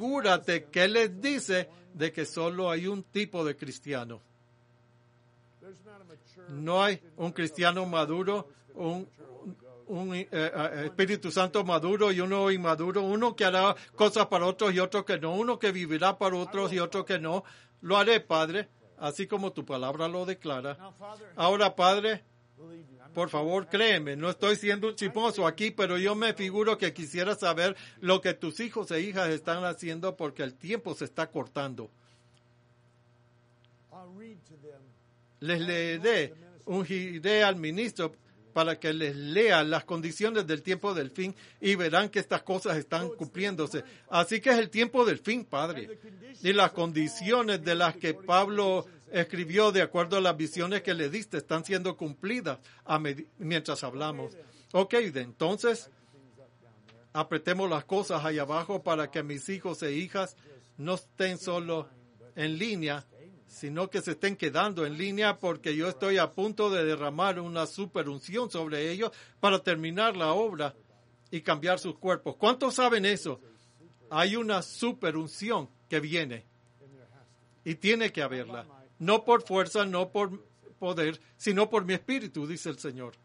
Asegúrate que les dice de que solo hay un tipo de cristiano. No hay un cristiano maduro, un, un eh, eh, Espíritu Santo maduro y uno inmaduro, uno que hará cosas para otros y otro que no, uno que vivirá para otros y otro que no. Lo haré, Padre, así como tu palabra lo declara. Ahora, Padre, por favor, créeme, no estoy siendo un chismoso aquí, pero yo me figuro que quisiera saber lo que tus hijos e hijas están haciendo porque el tiempo se está cortando. Les leeré, ungiré al ministro para que les lea las condiciones del tiempo del fin y verán que estas cosas están cumpliéndose. Así que es el tiempo del fin, Padre. Y las condiciones de las que Pablo escribió de acuerdo a las visiones que le diste están siendo cumplidas a med- mientras hablamos. Ok, de entonces apretemos las cosas ahí abajo para que mis hijos e hijas no estén solo en línea, sino que se estén quedando en línea porque yo estoy a punto de derramar una superunción sobre ellos para terminar la obra y cambiar sus cuerpos. ¿Cuántos saben eso? Hay una superunción que viene y tiene que haberla. No por fuerza, no por poder, sino por mi espíritu, dice el Señor.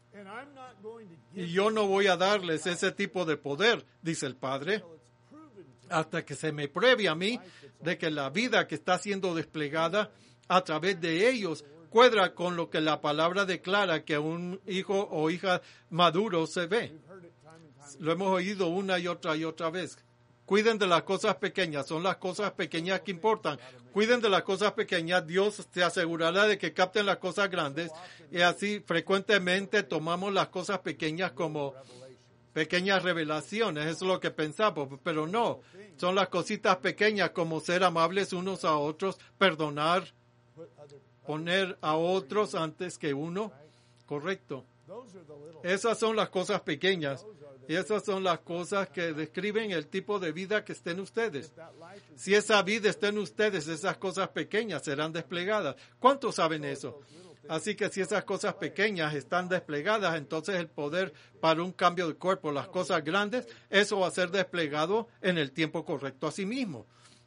Y yo no voy a darles ese tipo de poder, dice el Padre, hasta que se me pruebe a mí de que la vida que está siendo desplegada a través de ellos cuadra con lo que la palabra declara que un hijo o hija maduro se ve. Lo hemos oído una y otra y otra vez. Cuiden de las cosas pequeñas, son las cosas pequeñas que importan. Cuiden de las cosas pequeñas, Dios se asegurará de que capten las cosas grandes. Y así frecuentemente tomamos las cosas pequeñas como pequeñas revelaciones, eso es lo que pensamos, pero no, son las cositas pequeñas como ser amables unos a otros, perdonar, poner a otros antes que uno, correcto. Esas son las cosas pequeñas y esas son las cosas que describen el tipo de vida que estén ustedes. Si esa vida está en ustedes, esas cosas pequeñas serán desplegadas. ¿Cuántos saben eso? Así que si esas cosas pequeñas están desplegadas, entonces el poder para un cambio de cuerpo, las cosas grandes, eso va a ser desplegado en el tiempo correcto a sí mismo.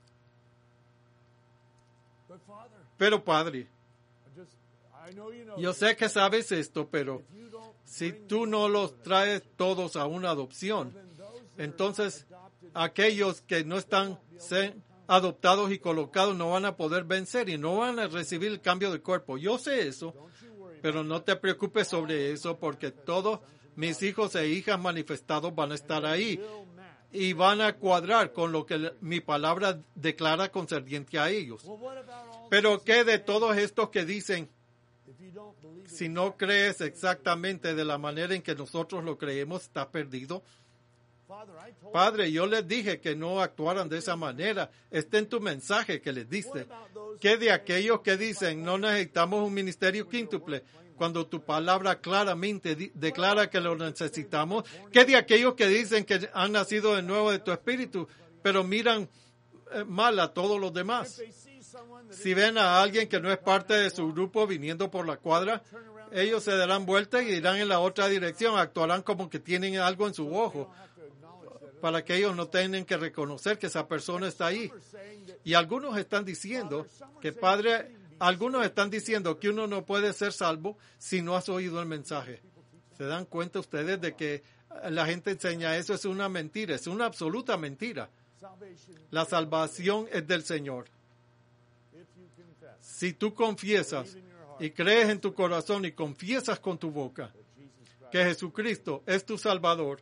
Pero Padre, yo sé que sabes esto, pero si tú no los traes todos a una adopción, entonces aquellos que no están adoptados y colocados no van a poder vencer y no van a recibir el cambio de cuerpo. Yo sé eso, pero no te preocupes sobre eso porque todos mis hijos e hijas manifestados van a estar ahí y van a cuadrar con lo que mi palabra declara concerniente a ellos. Pero ¿qué de todos estos que dicen? Si no crees exactamente de la manera en que nosotros lo creemos, estás perdido. Padre, yo les dije que no actuaran de esa manera. Está en tu mensaje que les diste. ¿Qué de aquellos que dicen no necesitamos un ministerio quíntuple? Cuando tu palabra claramente di- declara que lo necesitamos. ¿Qué de aquellos que dicen que han nacido de nuevo de tu espíritu, pero miran eh, mal a todos los demás? Si ven a alguien que no es parte de su grupo viniendo por la cuadra, ellos se darán vuelta y irán en la otra dirección. Actuarán como que tienen algo en su ojo, para que ellos no tengan que reconocer que esa persona está ahí. Y algunos están diciendo que, Padre, algunos están diciendo que uno no puede ser salvo si no has oído el mensaje. ¿Se dan cuenta ustedes de que la gente enseña eso? Es una mentira, es una absoluta mentira. La salvación es del Señor. Si tú confiesas y crees en tu corazón y confiesas con tu boca que Jesucristo es tu Salvador,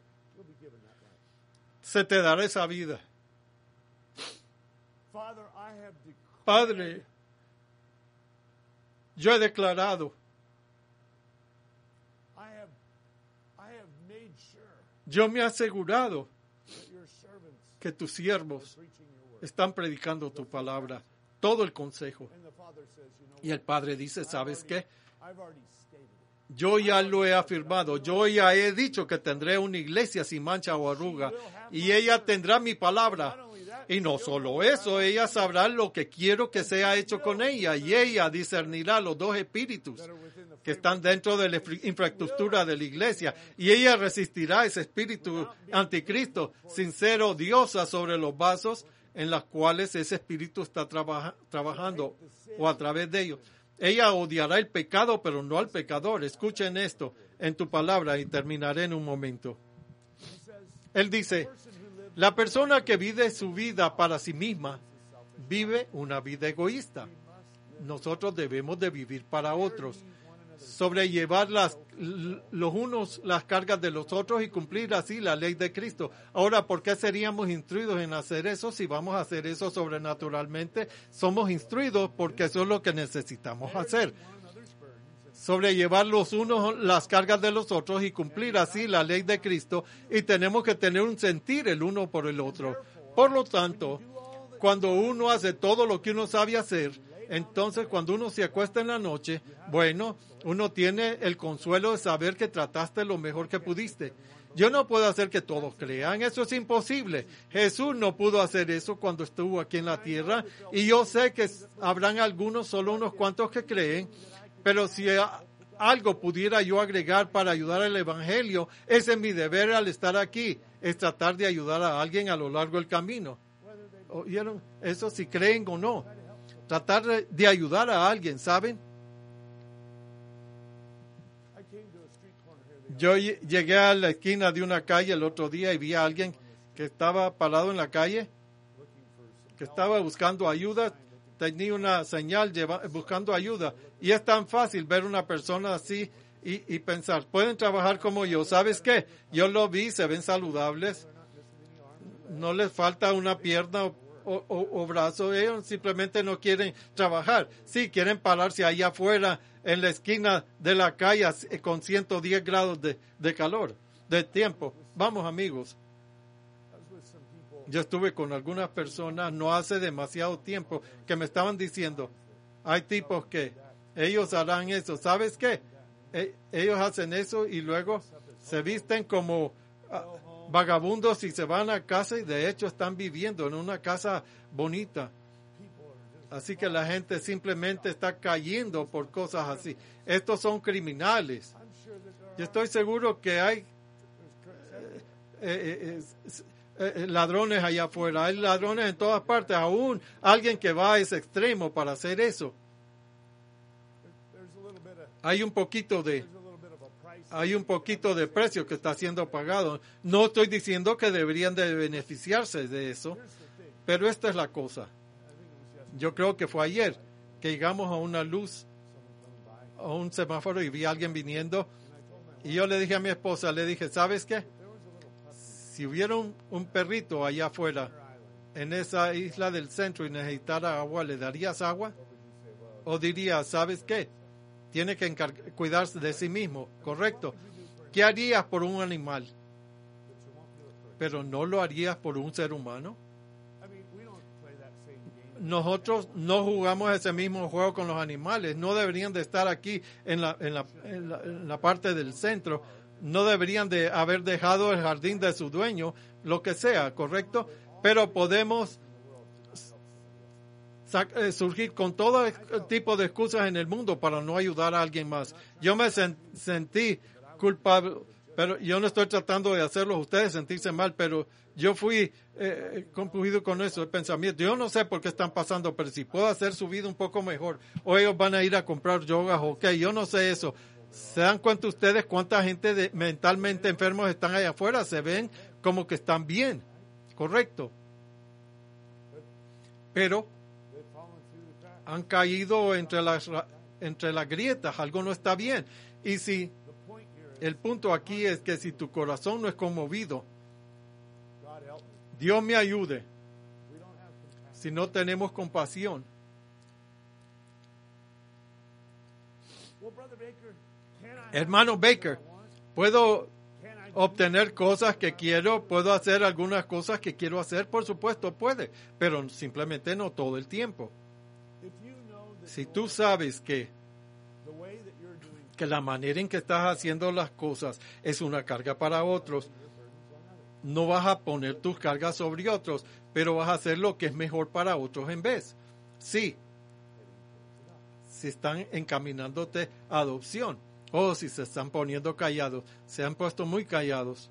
se te dará esa vida. Padre, yo he declarado, yo me he asegurado que tus siervos están predicando tu palabra, todo el consejo. Y el Padre dice, ¿sabes qué? Yo ya lo he afirmado, yo ya he dicho que tendré una iglesia sin mancha o arruga y ella tendrá mi palabra. Y no solo eso, ella sabrá lo que quiero que sea hecho con ella y ella discernirá los dos espíritus que están dentro de la infraestructura de la iglesia y ella resistirá ese espíritu anticristo sin ser odiosa sobre los vasos en los cuales ese espíritu está trabaja, trabajando o a través de ellos. Ella odiará el pecado, pero no al pecador. Escuchen esto en tu palabra y terminaré en un momento. Él dice, la persona que vive su vida para sí misma vive una vida egoísta. Nosotros debemos de vivir para otros, sobrellevar las, los unos las cargas de los otros y cumplir así la ley de Cristo. Ahora, ¿por qué seríamos instruidos en hacer eso si vamos a hacer eso sobrenaturalmente? Somos instruidos porque eso es lo que necesitamos hacer. Sobrellevar los unos las cargas de los otros y cumplir así la ley de Cristo, y tenemos que tener un sentir el uno por el otro. Por lo tanto, cuando uno hace todo lo que uno sabe hacer, entonces cuando uno se acuesta en la noche, bueno, uno tiene el consuelo de saber que trataste lo mejor que pudiste. Yo no puedo hacer que todos crean, eso es imposible. Jesús no pudo hacer eso cuando estuvo aquí en la tierra, y yo sé que habrán algunos, solo unos cuantos que creen, pero si algo pudiera yo agregar para ayudar al Evangelio, ese es mi deber al estar aquí, es tratar de ayudar a alguien a lo largo del camino. ¿Oyeron? Eso si creen o no. Tratar de, de ayudar a alguien, ¿saben? Yo llegué a la esquina de una calle el otro día y vi a alguien que estaba parado en la calle, que estaba buscando ayuda, tenía una señal lleva, buscando ayuda. Y es tan fácil ver una persona así y, y pensar, pueden trabajar como yo. ¿Sabes qué? Yo lo vi, se ven saludables, no les falta una pierna o, o, o brazo, ellos simplemente no quieren trabajar. Sí, quieren pararse allá afuera en la esquina de la calle con ciento diez grados de, de calor, de tiempo. Vamos, amigos. Yo estuve con algunas personas no hace demasiado tiempo que me estaban diciendo, hay tipos que ellos harán eso. ¿Sabes qué? E- ellos hacen eso y luego se visten como uh, vagabundos y se van a casa, y de hecho están viviendo en una casa bonita. Así que la gente simplemente está cayendo por cosas así. Estos son criminales. Yo estoy seguro que hay eh, eh, eh, ladrones allá afuera. Hay ladrones en todas partes. Aún alguien que va a ese extremo para hacer eso. Hay un poquito de hay un poquito de precio que está siendo pagado. No estoy diciendo que deberían de beneficiarse de eso, pero esta es la cosa. Yo creo que fue ayer que llegamos a una luz, a un semáforo, y vi a alguien viniendo, y yo le dije a mi esposa, le dije, ¿sabes qué? Si hubiera un, un perrito allá afuera en esa isla del centro y necesitara agua, ¿le darías agua? ¿O dirías, ¿sabes qué? Tiene que encar- cuidarse de sí mismo, ¿correcto? ¿Qué harías por un animal? Pero no lo harías por un ser humano. Nosotros no jugamos ese mismo juego con los animales. No deberían de estar aquí en la, en la, en la, en la parte del centro. No deberían de haber dejado el jardín de su dueño, lo que sea, ¿correcto? Pero podemos surgir con todo tipo de excusas en el mundo para no ayudar a alguien más. Yo me sen- sentí culpable, pero yo no estoy tratando de hacerlos ustedes sentirse mal, pero yo fui eh, compungido con eso, el pensamiento. Yo no sé por qué están pasando, pero si puedo hacer su vida un poco mejor, o ellos van a ir a comprar yoga, ok, yo no sé eso. ¿Se dan cuenta ustedes cuánta gente de, mentalmente enfermos están allá afuera? Se ven como que están bien, correcto. Pero han caído entre las, entre las grietas, algo no está bien. Y si el punto aquí es que si tu corazón no es conmovido, Dios me ayude, si no tenemos compasión. Hermano Baker, ¿puedo obtener cosas que quiero? ¿Puedo hacer algunas cosas que quiero hacer? Por supuesto, puede, pero simplemente no todo el tiempo. Si tú sabes que, que la manera en que estás haciendo las cosas es una carga para otros, no vas a poner tus cargas sobre otros, pero vas a hacer lo que es mejor para otros en vez. Sí, si están encaminándote a adopción, o si se están poniendo callados, se han puesto muy callados.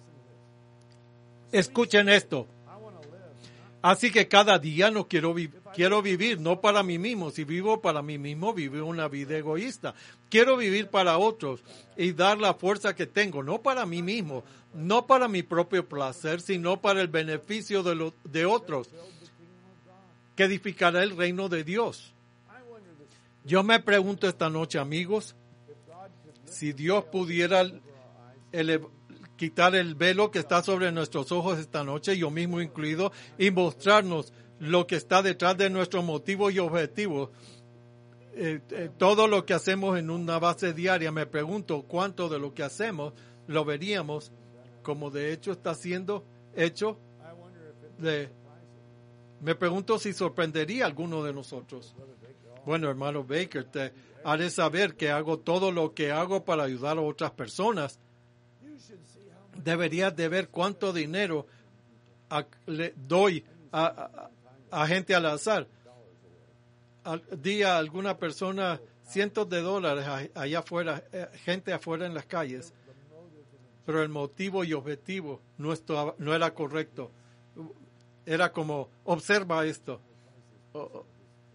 Escuchen esto. Así que cada día no quiero vivir. Quiero vivir no para mí mismo. Si vivo para mí mismo, vivo una vida egoísta. Quiero vivir para otros y dar la fuerza que tengo, no para mí mismo, no para mi propio placer, sino para el beneficio de, los, de otros, que edificará el reino de Dios. Yo me pregunto esta noche, amigos, si Dios pudiera elevar, quitar el velo que está sobre nuestros ojos esta noche, yo mismo incluido, y mostrarnos lo que está detrás de nuestros motivos y objetivos. Eh, eh, todo lo que hacemos en una base diaria, me pregunto cuánto de lo que hacemos lo veríamos como de hecho está siendo hecho. De, me pregunto si sorprendería a alguno de nosotros. Bueno, hermano Baker, te haré saber que hago todo lo que hago para ayudar a otras personas. Deberías de ver cuánto dinero a, le doy a, a, a gente al azar. Al, di a alguna persona cientos de dólares a, allá afuera, eh, gente afuera en las calles. Pero el motivo y objetivo no, estaba, no era correcto. Era como, observa esto. Oh,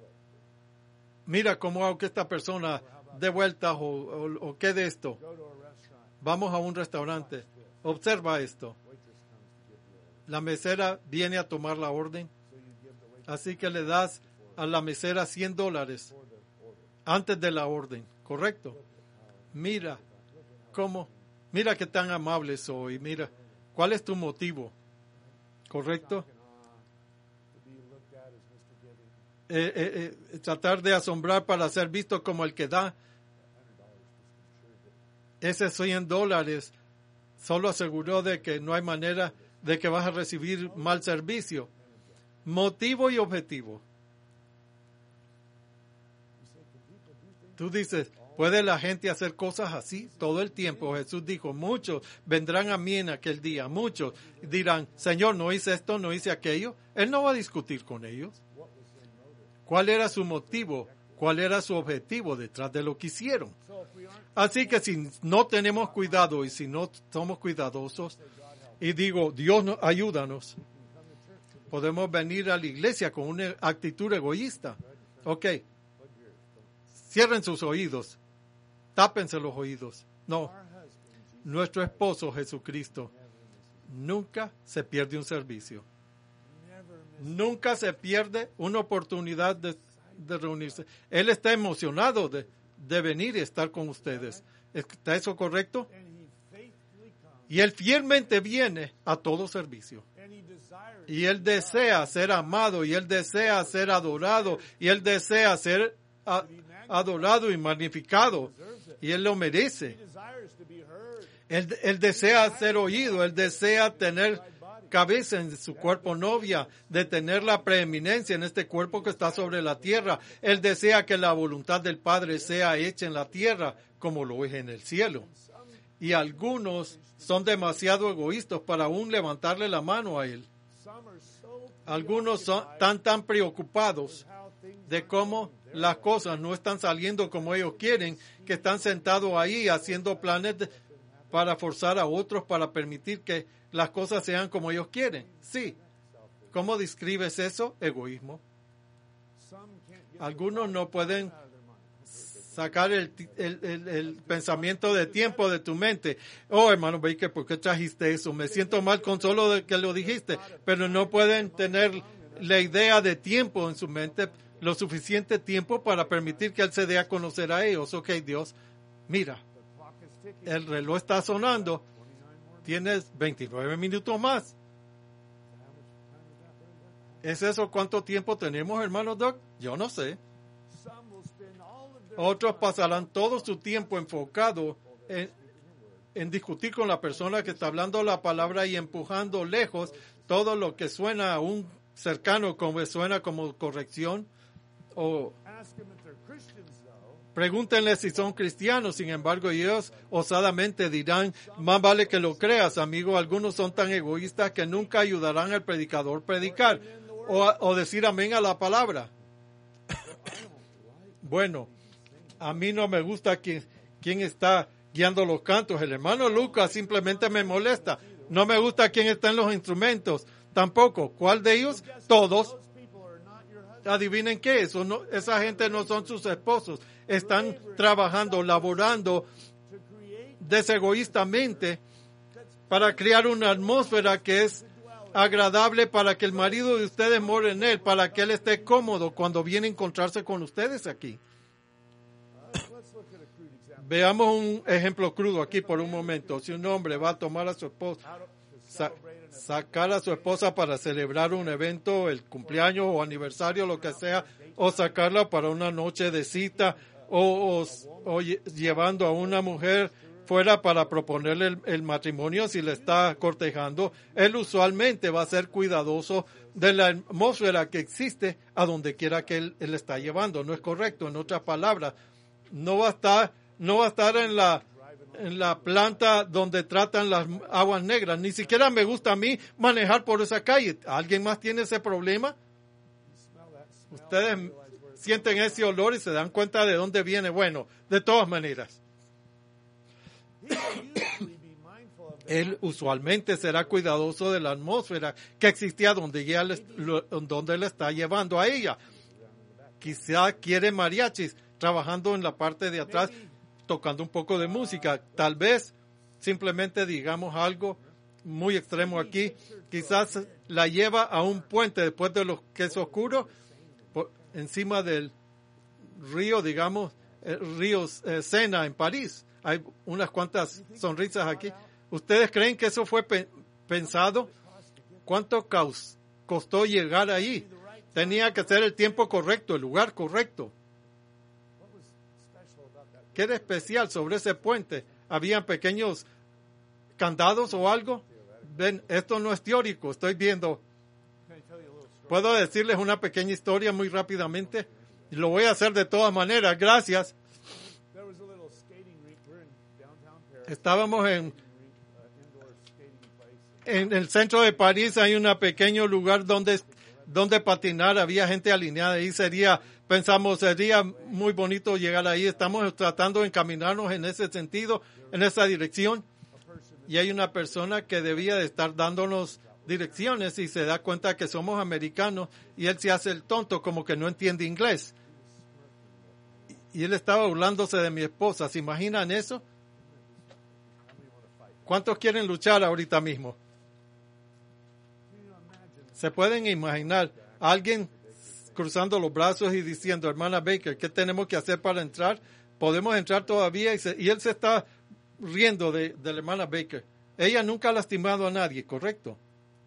mira cómo hago que esta persona dé vueltas o, o, o qué de esto. Vamos a un restaurante. Observa esto. La mesera viene a tomar la orden. Así que le das a la mesera cien dólares antes de la orden. ¿Correcto? Mira cómo, mira qué tan amable soy. Mira, ¿cuál es tu motivo? ¿Correcto? Eh, eh, eh, tratar de asombrar para ser visto como el que da. Ese cien dólares solo aseguró de que no hay manera de que vas a recibir mal servicio. Motivo y objetivo. Tú dices, ¿puede la gente hacer cosas así todo el tiempo? Jesús dijo, muchos vendrán a mí en aquel día. Muchos dirán, Señor, no hice esto, no hice aquello. Él no va a discutir con ellos. ¿Cuál era su motivo? ¿Cuál era su objetivo detrás de lo que hicieron? Así que si no tenemos cuidado y si no somos cuidadosos, y digo, Dios no, ayúdanos, podemos venir a la iglesia con una actitud egoísta. Ok, cierren sus oídos, tápense los oídos. No, nuestro esposo Jesucristo nunca se pierde un servicio. Nunca se pierde una oportunidad de, de reunirse. Él está emocionado de, de venir y estar con ustedes. ¿Está eso correcto? Y Él fielmente viene a todo servicio. Y Él desea ser amado, y Él desea ser adorado, y Él desea ser a, adorado y magnificado. Y Él lo merece. Él, él desea ser oído, Él desea tener cabeza en su cuerpo novia, de tener la preeminencia en este cuerpo que está sobre la tierra. Él desea que la voluntad del Padre sea hecha en la tierra como lo es en el cielo. Y algunos son demasiado egoístas para aún levantarle la mano a Él. Algunos son tan tan preocupados de cómo las cosas no están saliendo como ellos quieren, que están sentados ahí haciendo planes de, para forzar a otros para permitir que las cosas sean como ellos quieren. Sí. ¿Cómo describes eso? Egoísmo. Algunos no pueden sacar el, el, el, el pensamiento de tiempo de tu mente. Oh, hermano Baker, ¿por qué trajiste eso? Me siento mal con solo de que lo dijiste. Pero no pueden tener la idea de tiempo en su mente, lo suficiente tiempo para permitir que Él se dé a conocer a ellos. Ok, Dios, mira, el reloj está sonando. Tienes veintinueve minutos más. ¿Es eso cuánto tiempo tenemos, hermano Doc? Yo no sé. Otros pasarán todo su tiempo enfocado en, en discutir con la persona que está hablando la palabra y empujando lejos todo lo que suena a un cercano, como suena como corrección. O pregúntenle si son cristianos, sin embargo, ellos osadamente dirán, más vale que lo creas, amigo. Algunos son tan egoístas que nunca ayudarán al predicador a predicar o, o decir amén a la palabra. Bueno, a mí no me gusta quién, quién está guiando los cantos. El hermano Lucas simplemente me molesta. No me gusta quién está en los instrumentos. Tampoco. ¿Cuál de ellos? Todos. adivinen qué, eso no, esa gente no son sus esposos. Están trabajando, laborando desegoístamente para crear una atmósfera que es agradable para que el marido de ustedes more en él, para que él esté cómodo cuando viene a encontrarse con ustedes aquí. Veamos un ejemplo crudo aquí por un momento. Si un hombre va a tomar a su esposa, sa- sacar a su esposa para celebrar un evento, el cumpleaños o aniversario, lo que sea, o sacarla para una noche de cita, o, o, o llevando a una mujer fuera para proponerle el, el matrimonio si le está cortejando, él usualmente va a ser cuidadoso de la atmósfera que existe a donde quiera que él, él está llevando. No es correcto, en otras palabras, no va a estar, no va a estar en la, en la planta donde tratan las aguas negras. Ni siquiera me gusta a mí manejar por esa calle. ¿Alguien más tiene ese problema? Ustedes sienten ese olor y se dan cuenta de dónde viene. Bueno, de todas maneras, él usualmente será cuidadoso de la atmósfera que existía donde, ella le, donde le está llevando a ella. Quizá quiere mariachis trabajando en la parte de atrás, tocando un poco de música. Tal vez simplemente digamos algo muy extremo aquí. Quizás la lleva a un puente después de lo que es oscuro, por, encima del río, digamos, el río eh, Sena en París. Hay unas cuantas sonrisas aquí. ¿Ustedes creen que eso fue pe- pensado? ¿Cuánto caos costó llegar ahí? Tenía que ser el tiempo correcto, el lugar correcto. ¿Qué era especial sobre ese puente? ¿Habían pequeños candados o algo? Ven, esto no es teórico, estoy viendo. ¿Puedo decirles una pequeña historia muy rápidamente? Lo voy a hacer de todas maneras, gracias. Estábamos en, en el centro de París, hay un pequeño lugar donde, donde patinar, había gente alineada ahí, sería, pensamos, sería muy bonito llegar ahí, estamos tratando de encaminarnos en ese sentido, en esa dirección, y hay una persona que debía de estar dándonos direcciones y se da cuenta que somos americanos y él se hace el tonto como que no entiende inglés. Y él estaba burlándose de mi esposa, ¿se imaginan eso? ¿Cuántos quieren luchar ahorita mismo? ¿Se pueden imaginar a alguien cruzando los brazos y diciendo, hermana Baker, ¿qué tenemos que hacer para entrar? ¿Podemos entrar todavía? Y, se, y él se está riendo de, de la hermana Baker. Ella nunca ha lastimado a nadie, ¿correcto?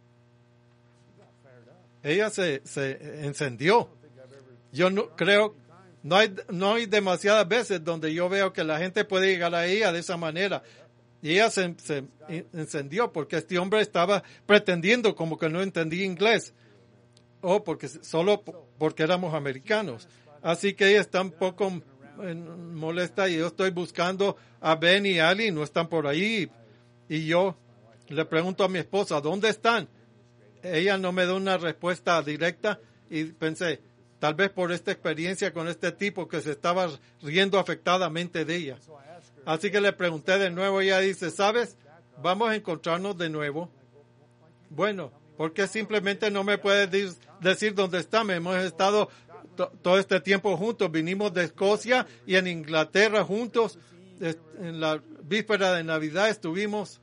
Ella se, se encendió. Yo no creo, no hay, no hay demasiadas veces donde yo veo que la gente puede llegar a ella de esa manera. Y ella se, se encendió porque este hombre estaba pretendiendo como que no entendía inglés. O porque solo porque éramos americanos. Así que ella está un poco molesta y yo estoy buscando a Ben y Ali, no están por ahí. Y yo le pregunto a mi esposa, ¿dónde están? Ella no me da una respuesta directa y pensé, tal vez por esta experiencia con este tipo que se estaba riendo afectadamente de ella. Así que le pregunté de nuevo, ella dice, ¿sabes? Vamos a encontrarnos de nuevo. Bueno, ¿por qué simplemente no me puedes decir dónde estamos? Hemos estado to- todo este tiempo juntos, vinimos de Escocia y en Inglaterra juntos. En la víspera de Navidad estuvimos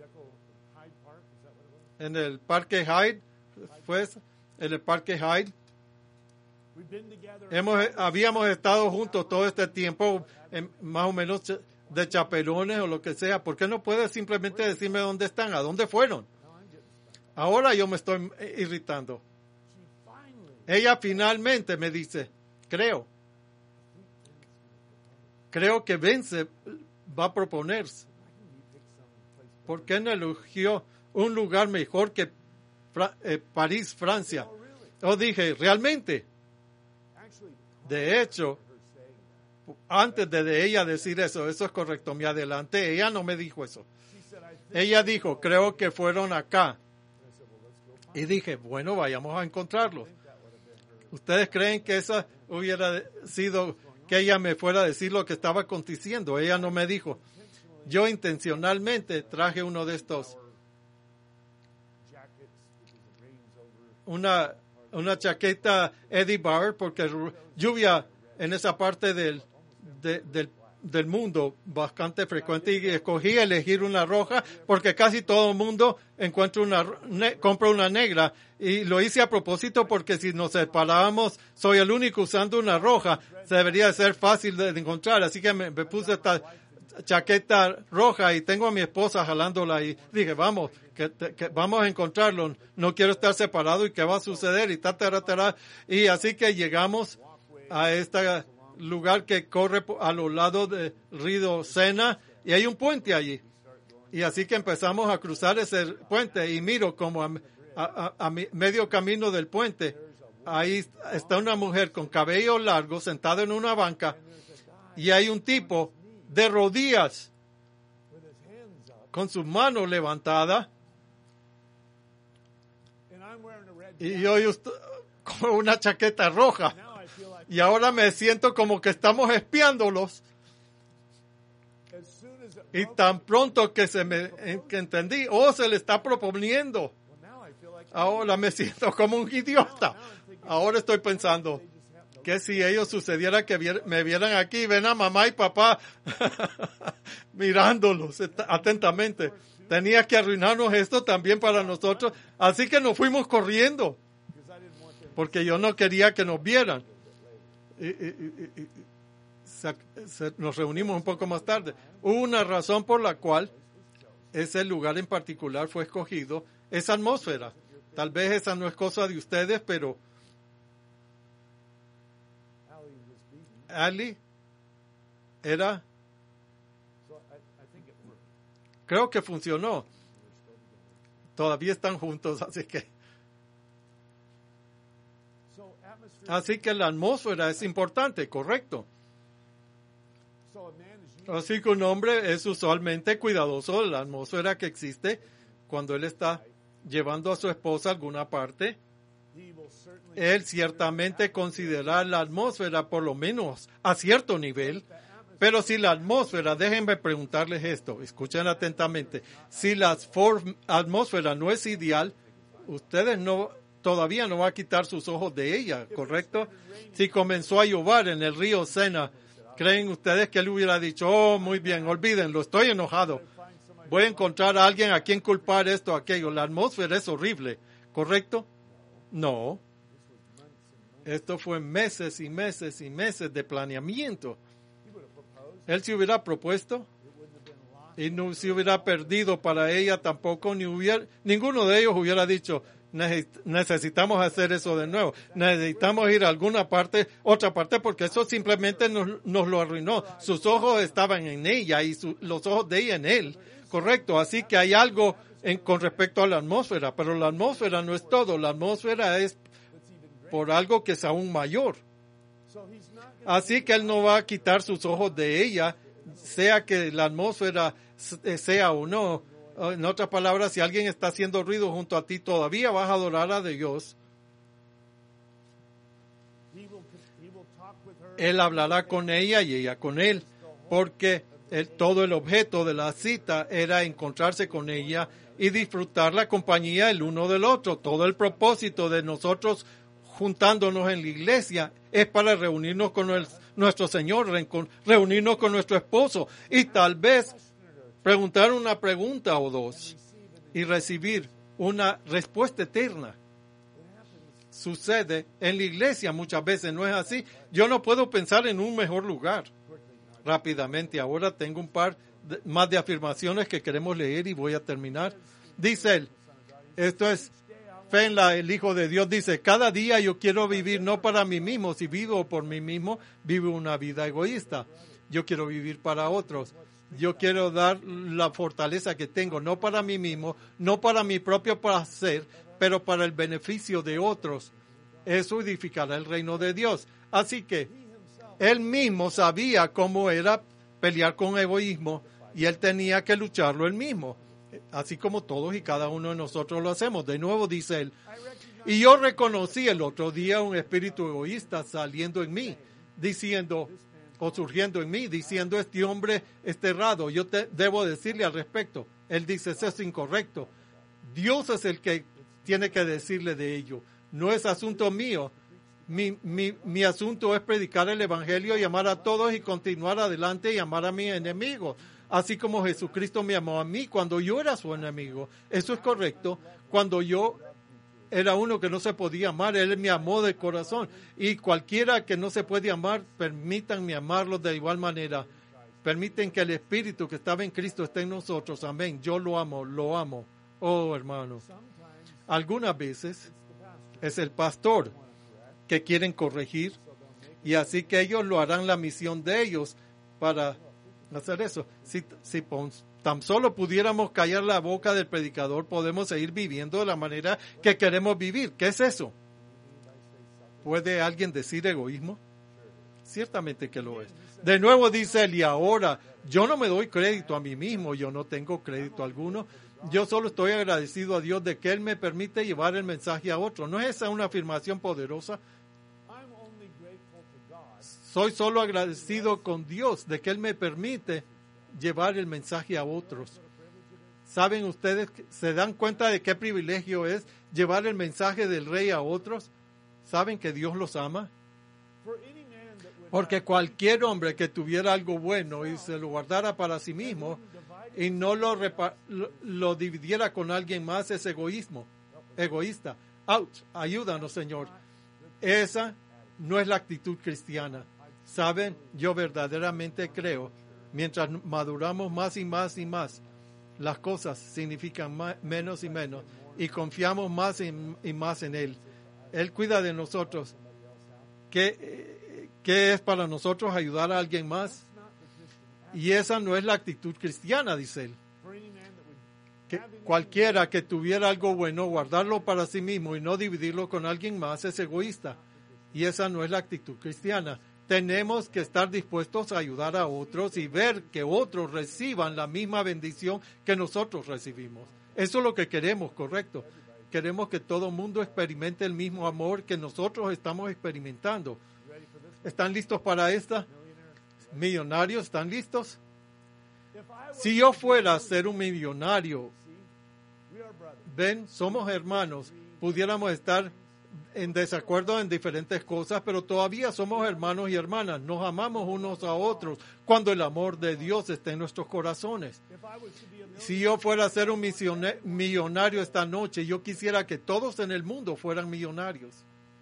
en el Parque Hyde, fue en el Parque Hyde. Hemos, habíamos estado juntos todo este tiempo, en, más o menos de chaperones o lo que sea. ¿Por qué no puedes simplemente decirme dónde están? ¿A dónde fueron? Ahora yo me estoy irritando. Ella finalmente me dice, creo, creo que Ben se va a proponerse. ¿Por qué no eligió un lugar mejor que Fra- eh, París, Francia? Yo dije, ¿realmente? De hecho, antes de, de ella decir eso, eso es correcto, me adelanté, ella no me dijo eso. Ella dijo, creo que fueron acá. Y dije, bueno, vayamos a encontrarlos. ¿Ustedes creen que esa hubiera sido que ella me fuera a decir lo que estaba aconteciendo? Ella no me dijo. Yo intencionalmente traje uno de estos, una, una chaqueta Eddie Bauer, porque lluvia en esa parte del, de, del, del mundo bastante frecuente, y escogí elegir una roja porque casi todo el mundo encuentra una, ne, compra una negra, y lo hice a propósito porque si nos separábamos, soy el único usando una roja, se debería ser fácil de encontrar, así que me, me puse esta chaqueta roja y tengo a mi esposa jalándola y dije, vamos, que, que vamos a encontrarlo, no quiero estar separado y qué va a suceder y ta, ta, ta, ta. Y así que llegamos a este lugar que corre a los lados del río Sena y hay un puente allí. Y así que empezamos a cruzar ese puente y miro como a, a, a, a medio camino del puente, ahí está una mujer con cabello largo sentada en una banca y hay un tipo de rodillas con sus manos levantadas y yo, yo con una chaqueta roja y ahora me siento como que estamos espiándolos y tan pronto que se me que entendí, oh, se le está proponiendo, ahora me siento como un idiota. Ahora estoy pensando que si ellos sucediera que vier, me vieran aquí, ven a mamá y papá mirándolos atentamente. Tenía que arruinarnos esto también para nosotros. Así que nos fuimos corriendo. Porque yo no quería que nos vieran. Y, y, y, y, se, se, nos reunimos un poco más tarde. Hubo una razón por la cual ese lugar en particular fue escogido. Esa atmósfera. Tal vez esa no es cosa de ustedes, pero Ali era, creo que funcionó. Todavía están juntos, así que así que la atmósfera es importante, correcto. Así que un hombre es usualmente cuidadoso de la atmósfera que existe cuando él está llevando a su esposa a alguna parte. Él ciertamente considera la atmósfera por lo menos a cierto nivel, pero si la atmósfera, déjenme preguntarles esto, escuchen atentamente, si la atmósfera no es ideal, ustedes no todavía no va a quitar sus ojos de ella, ¿correcto? Si comenzó a llover en el río Sena, ¿creen ustedes que él hubiera dicho, oh, muy bien, olvídenlo, estoy enojado, voy a encontrar a alguien a quien culpar esto o aquello? La atmósfera es horrible, ¿correcto? No. Esto fue meses y meses y meses de planeamiento. Él se hubiera propuesto y no se hubiera perdido para ella tampoco, ni hubiera, ninguno de ellos hubiera dicho, necesitamos hacer eso de nuevo, necesitamos ir a alguna parte, otra parte, porque eso simplemente nos, nos lo arruinó. Sus ojos estaban en ella y su, los ojos de ella en él, correcto. Así que hay algo en, con respecto a la atmósfera, pero la atmósfera no es todo, la atmósfera es por algo que es aún mayor. Así que él no va a quitar sus ojos de ella, sea que la atmósfera sea o no. En otras palabras, si alguien está haciendo ruido junto a ti, todavía vas a adorar a Dios. Él hablará con ella y ella con él, porque el, todo el objeto de la cita era encontrarse con ella y disfrutar la compañía el uno del otro. Todo el propósito de nosotros juntándonos en la iglesia es para reunirnos con el, nuestro Señor, reunirnos con nuestro esposo y tal vez preguntar una pregunta o dos y recibir una respuesta eterna. Sucede en la iglesia muchas veces, ¿no es así? Yo no puedo pensar en un mejor lugar. Rápidamente, ahora tengo un par de, más de afirmaciones que queremos leer y voy a terminar. Dice él, esto es fe en la, el Hijo de Dios, dice, cada día yo quiero vivir no para mí mismo, si vivo por mí mismo, vivo una vida egoísta. Yo quiero vivir para otros. Yo quiero dar la fortaleza que tengo, no para mí mismo, no para mi propio placer, pero para el beneficio de otros. Eso edificará el reino de Dios. Así que él mismo sabía cómo era pelear con egoísmo y él tenía que lucharlo él mismo. Así como todos y cada uno de nosotros lo hacemos. De nuevo dice él, y yo reconocí el otro día un espíritu egoísta saliendo en mí, diciendo, o surgiendo en mí, diciendo, este hombre es errado. Yo te, debo decirle al respecto. Él dice, eso es incorrecto. Dios es el que tiene que decirle de ello. no es asunto mío. Mi, mi, mi asunto es predicar el evangelio y amar a todos y continuar adelante y amar a mis enemigos. Así como Jesucristo me amó a mí cuando yo era su enemigo. Eso es correcto. Cuando yo era uno que no se podía amar, Él me amó de corazón. Y cualquiera que no se puede amar, permítanme amarlo de igual manera. Permiten que el Espíritu que estaba en Cristo esté en nosotros. Amén. Yo lo amo, lo amo. Oh, hermano. Algunas veces es el pastor que quieren corregir, y así que ellos lo harán la misión de ellos para hacer eso. Si, si tan solo pudiéramos callar la boca del predicador, podemos seguir viviendo de la manera que queremos vivir. ¿Qué es eso? ¿Puede alguien decir egoísmo? Ciertamente que lo es. De nuevo dice él, y ahora yo no me doy crédito a mí mismo, yo no tengo crédito alguno. Yo solo estoy agradecido a Dios de que Él me permite llevar el mensaje a otros. ¿No es esa una afirmación poderosa? Soy solo agradecido con Dios de que Él me permite llevar el mensaje a otros. ¿Saben ustedes, se dan cuenta de qué privilegio es llevar el mensaje del Rey a otros? ¿Saben que Dios los ama? Porque cualquier hombre que tuviera algo bueno y se lo guardara para sí mismo y no lo, repa- lo, lo dividiera con alguien más es egoísmo, egoísta. Ouch, ayúdanos, Señor. Esa no es la actitud cristiana. Saben, yo verdaderamente creo, mientras maduramos más y más y más, las cosas significan más, menos y menos, y confiamos más y, y más en Él. Él cuida de nosotros. ¿Qué, qué es para nosotros ayudar a alguien más? Y esa no es la actitud cristiana, dice él. Que cualquiera que tuviera algo bueno, guardarlo para sí mismo y no dividirlo con alguien más es egoísta. Y esa no es la actitud cristiana. Tenemos que estar dispuestos a ayudar a otros y ver que otros reciban la misma bendición que nosotros recibimos. Eso es lo que queremos, correcto. Queremos que todo el mundo experimente el mismo amor que nosotros estamos experimentando. ¿Están listos para esta? Millonarios, ¿están listos? Si yo fuera a ser un millonario, ven, somos hermanos, pudiéramos estar en desacuerdo en diferentes cosas, pero todavía somos hermanos y hermanas, nos amamos unos a otros cuando el amor de Dios está en nuestros corazones. Si yo fuera a ser un millonario esta noche, yo quisiera que todos en el mundo fueran millonarios.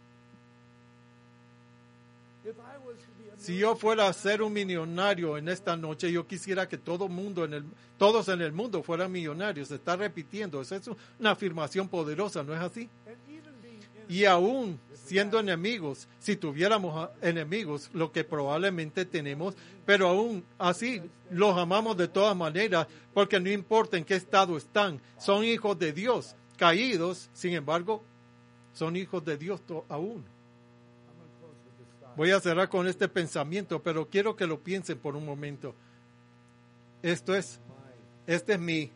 Si yo fuera a ser un millonario en esta noche, yo quisiera que todo mundo en el, todos en el mundo fueran millonarios. Se está repitiendo. Esa es una afirmación poderosa, ¿no es así? Y aún siendo enemigos, si tuviéramos enemigos, lo que probablemente tenemos, pero aún así los amamos de todas maneras, porque no importa en qué estado están, son hijos de Dios, caídos, sin embargo, son hijos de Dios aún. Voy a cerrar con este pensamiento, pero quiero que lo piensen por un momento. Esto es, este es mi,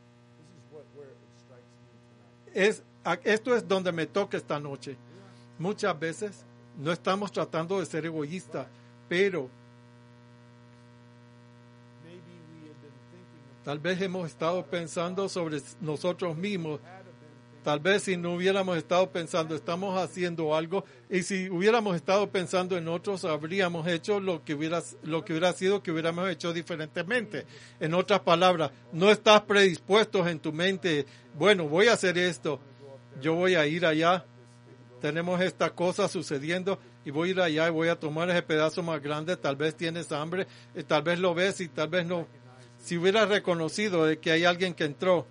es, esto es donde me toca esta noche. Muchas veces no estamos tratando de ser egoístas, pero tal vez hemos estado pensando sobre nosotros mismos. Tal vez si no hubiéramos estado pensando, estamos haciendo algo, y si hubiéramos estado pensando en otros, habríamos hecho lo que hubiera, lo que hubiera sido que hubiéramos hecho diferentemente. En otras palabras, no estás predispuesto en tu mente, bueno, voy a hacer esto, yo voy a ir allá, tenemos esta cosa sucediendo, y voy a ir allá y voy a tomar ese pedazo más grande, tal vez tienes hambre, y tal vez lo ves y tal vez no. Si hubieras reconocido de que hay alguien que entró,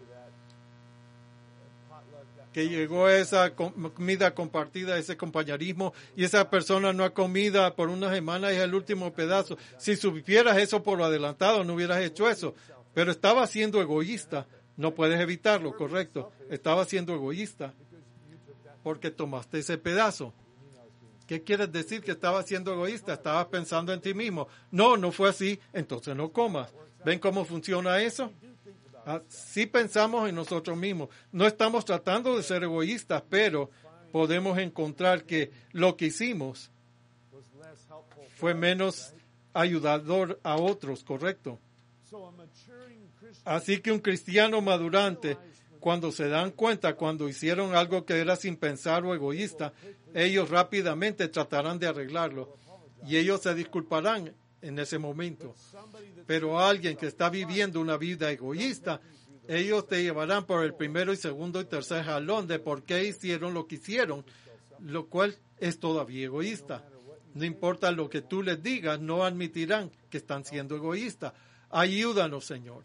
que llegó esa comida compartida, ese compañerismo, y esa persona no ha comido por una semana y es el último pedazo. Si supieras eso por lo adelantado, no hubieras hecho eso. Pero estaba siendo egoísta. No puedes evitarlo, correcto. Estaba siendo egoísta porque tomaste ese pedazo. ¿Qué quieres decir que estaba siendo egoísta? Estabas pensando en ti mismo. No, no fue así, entonces no comas. ¿Ven cómo funciona eso? Sí pensamos en nosotros mismos. No estamos tratando de ser egoístas, pero podemos encontrar que lo que hicimos fue menos ayudador a otros, ¿correcto? Así que un cristiano madurante, cuando se dan cuenta, cuando hicieron algo que era sin pensar o egoísta, ellos rápidamente tratarán de arreglarlo y ellos se disculparán en ese momento. Pero alguien que está viviendo una vida egoísta, ellos te llevarán por el primero y segundo y tercer jalón de por qué hicieron lo que hicieron, lo cual es todavía egoísta. No importa lo que tú les digas, no admitirán que están siendo egoístas. Ayúdanos, Señor.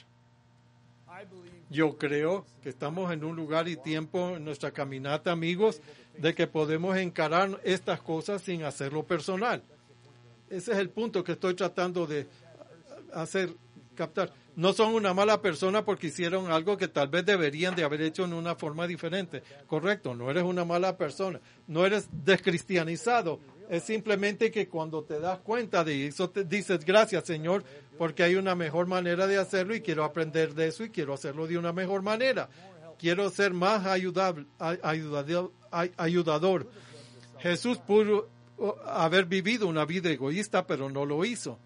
Yo creo que estamos en un lugar y tiempo en nuestra caminata, amigos, de que podemos encarar estas cosas sin hacerlo personal. Ese es el punto que estoy tratando de hacer, captar. No son una mala persona porque hicieron algo que tal vez deberían de haber hecho en una forma diferente. Correcto, no eres una mala persona, no eres descristianizado. Es simplemente que cuando te das cuenta de eso, te dices, gracias, Señor, porque hay una mejor manera de hacerlo y quiero aprender de eso y quiero hacerlo de una mejor manera. Quiero ser más ayudable, ayudador, ayudador. Jesús pudo haber vivido una vida egoísta, pero no lo hizo.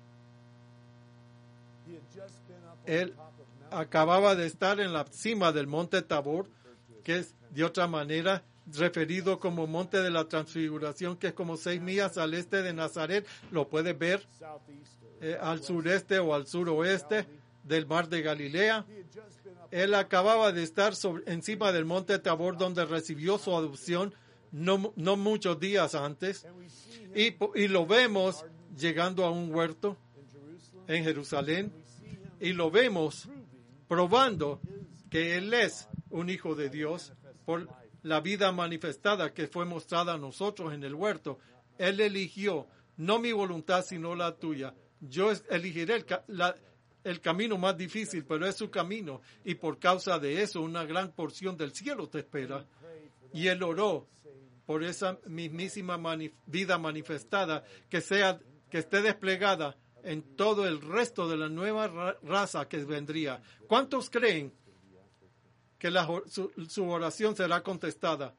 Él acababa de estar en la cima del monte Tabor, que es de otra manera referido como monte de la transfiguración, que es como seis millas al este de Nazaret. Lo puedes ver eh, al sureste o al suroeste del mar de Galilea. Él acababa de estar sobre, encima del monte Tabor, donde recibió su adopción no, no muchos días antes. Y, y lo vemos llegando a un huerto en Jerusalén. Y lo vemos probando que Él es un hijo de Dios por la vida manifestada que fue mostrada a nosotros en el huerto. Él eligió, no mi voluntad, sino la tuya. Yo elegiré el, la, el camino más difícil, pero es su camino. Y por causa de eso, una gran porción del cielo te espera. Y Él oró por esa mismísima manif- vida manifestada que sea, que esté desplegada en todo el resto de la nueva ra- raza que vendría. ¿Cuántos creen que la, su, su oración será contestada?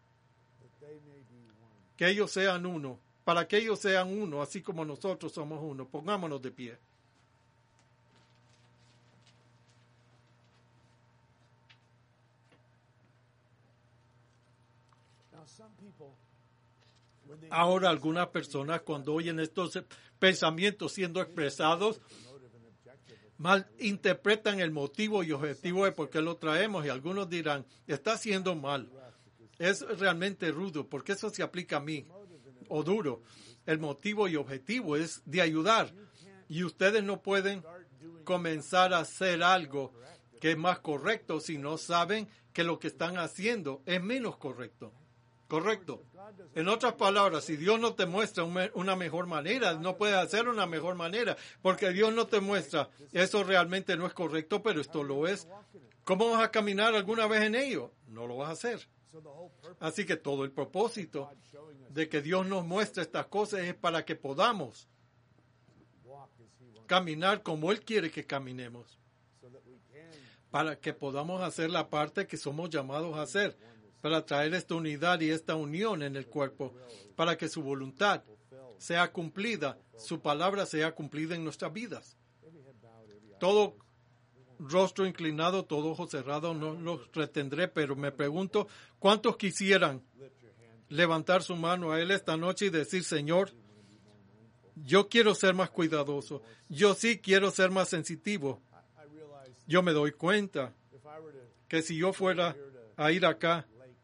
Que ellos sean uno, para que ellos sean uno, así como nosotros somos uno. Pongámonos de pie. Ahora algunas personas cuando oyen estos pensamientos siendo expresados, malinterpretan el motivo y objetivo de por qué lo traemos y algunos dirán, está haciendo mal. Es realmente rudo porque eso se aplica a mí, o duro. El motivo y objetivo es de ayudar y ustedes no pueden comenzar a hacer algo que es más correcto si no saben que lo que están haciendo es menos correcto. Correcto. En otras palabras, si Dios no te muestra una mejor manera, no puedes hacer una mejor manera, porque Dios no te muestra, eso realmente no es correcto, pero esto lo es. ¿Cómo vas a caminar alguna vez en ello? No lo vas a hacer. Así que todo el propósito de que Dios nos muestre estas cosas es para que podamos caminar como Él quiere que caminemos, para que podamos hacer la parte que somos llamados a hacer, para traer esta unidad y esta unión en el cuerpo, para que su voluntad sea cumplida, su palabra sea cumplida en nuestras vidas. Todo rostro inclinado, todo ojo cerrado, no los retendré, pero me pregunto, ¿cuántos quisieran levantar su mano a Él esta noche y decir, Señor, yo quiero ser más cuidadoso, yo sí quiero ser más sensitivo? Yo me doy cuenta que si yo fuera a ir acá,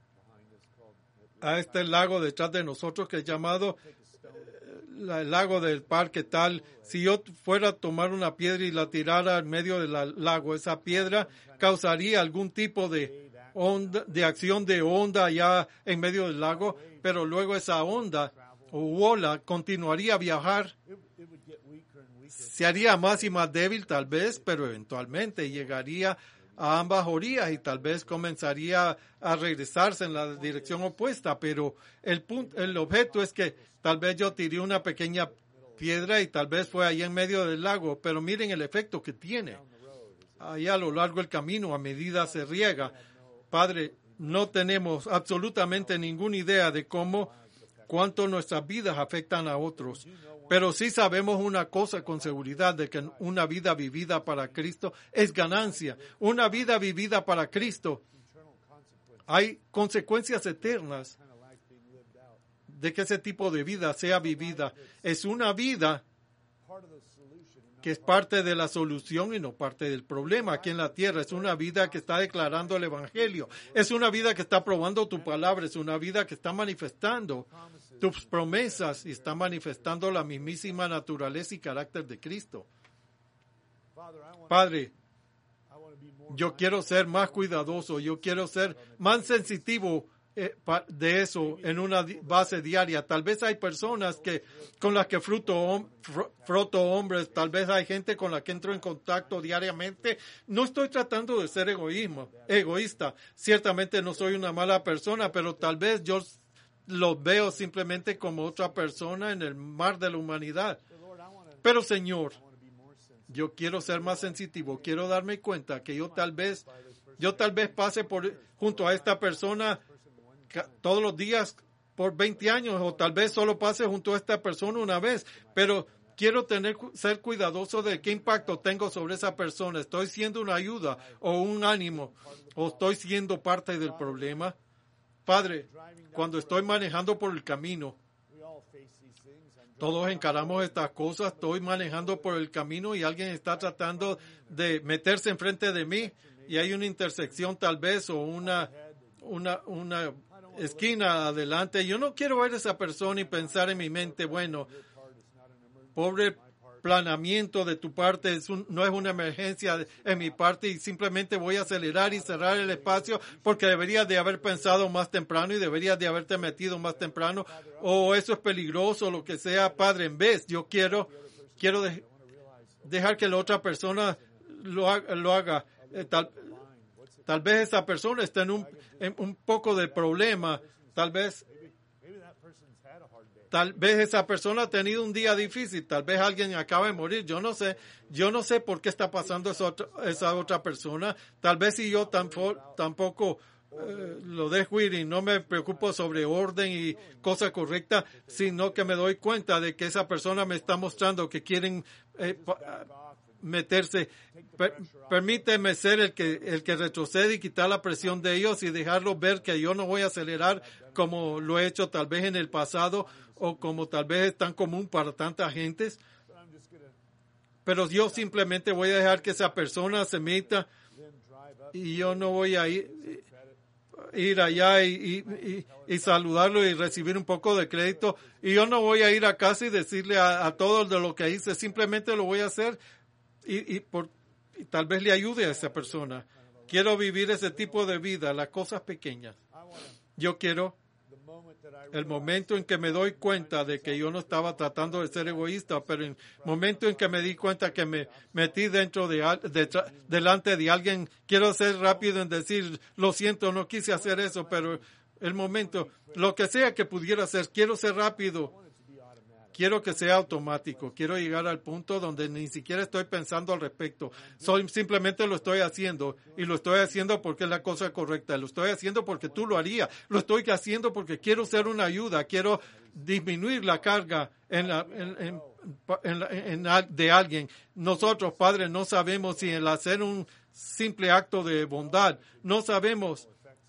a este lago detrás de nosotros que es llamado eh, el lago del parque tal, si yo fuera a tomar una piedra y la tirara en medio del lago, esa piedra causaría algún tipo de onda, de acción de onda allá en medio del lago, pero luego esa onda o ola continuaría a viajar, se haría más y más débil tal vez, pero eventualmente llegaría a ambas orillas y tal vez comenzaría a regresarse en la dirección opuesta, pero el punto, el objeto es que tal vez yo tiré una pequeña piedra y tal vez fue ahí en medio del lago, pero miren el efecto que tiene ahí a lo largo del camino a medida se riega. Padre, no tenemos absolutamente ninguna idea de cómo, cuánto nuestras vidas afectan a otros, Pero sí sabemos una cosa con seguridad, de que una vida vivida para Cristo es ganancia. Una vida vivida para Cristo, hay consecuencias eternas de que ese tipo de vida sea vivida. Es una vida que es parte de la solución y no parte del problema aquí en la tierra. Es una vida que está declarando el Evangelio. Es una vida que está probando tu palabra. Es una vida que está manifestando tus promesas y está manifestando la mismísima naturaleza y carácter de Cristo. Padre, yo quiero ser más cuidadoso. Yo quiero ser más sensitivo de eso en una base diaria. Tal vez hay personas que con las que fruto, froto hombres, tal vez hay gente con la que entro en contacto diariamente. No estoy tratando de ser egoísmo, egoísta. Ciertamente no soy una mala persona, pero tal vez yo los veo simplemente como otra persona en el mar de la humanidad. Pero Señor, yo quiero ser más sensitivo. Quiero darme cuenta que yo tal vez, yo tal vez pase por junto a esta persona todos los días por veinte años, o tal vez solo pase junto a esta persona una vez, pero quiero tener, ser cuidadoso de qué impacto tengo sobre esa persona. ¿Estoy siendo una ayuda o un ánimo, o estoy siendo parte del problema? Padre, cuando estoy manejando por el camino, todos encaramos estas cosas. Estoy manejando por el camino y alguien está tratando de meterse enfrente de mí y hay una intersección tal vez, o una, una, una esquina adelante. Yo no quiero ver a esa persona y pensar en mi mente, bueno, pobre planeamiento de tu parte, es un, no es una emergencia en mi parte y simplemente voy a acelerar y cerrar el espacio porque deberías de haber pensado más temprano y deberías de haberte metido más temprano, o eso es peligroso, lo que sea. Padre, en vez, yo quiero, quiero de, dejar que la otra persona lo haga. Lo haga. Eh, tal, Tal vez esa persona está en un, en un poco de problema. Tal vez, tal vez esa persona ha tenido un día difícil. Tal vez alguien acaba de morir. Yo no sé. Yo no sé por qué está pasando esa otra, esa otra persona. Tal vez si yo tampoco, tampoco eh, lo dejo ir y no me preocupo sobre orden y cosa correcta, sino que me doy cuenta de que esa persona me está mostrando que quieren eh, meterse. Per, permíteme ser el que el que retrocede y quitar la presión de ellos y dejarlos ver que yo no voy a acelerar como lo he hecho tal vez en el pasado, o como tal vez es tan común para tantas gentes. Pero yo simplemente voy a dejar que esa persona se meta y yo no voy a ir, ir allá y, y, y, y saludarlo y recibir un poco de crédito. Y yo no voy a ir a casa y decirle a, a todos de lo que hice. Simplemente lo voy a hacer y, y, por, y tal vez le ayude a esa persona. Quiero vivir ese tipo de vida, las cosas pequeñas. Yo quiero el momento en que me doy cuenta de que yo no estaba tratando de ser egoísta, pero en el momento en que me di cuenta que me metí dentro de, de delante de alguien, quiero ser rápido en decir, lo siento, no quise hacer eso, pero el momento, lo que sea que pudiera hacer, quiero ser rápido. Quiero que sea automático. Quiero llegar al punto donde ni siquiera estoy pensando al respecto. Soy, simplemente lo estoy haciendo. Y lo estoy haciendo porque es la cosa correcta. Lo estoy haciendo porque tú lo harías. Lo estoy haciendo porque quiero ser una ayuda. Quiero disminuir la carga en la, en, en, en, en, en, de alguien. Nosotros, Padre, no sabemos si el hacer un simple acto de bondad, no sabemos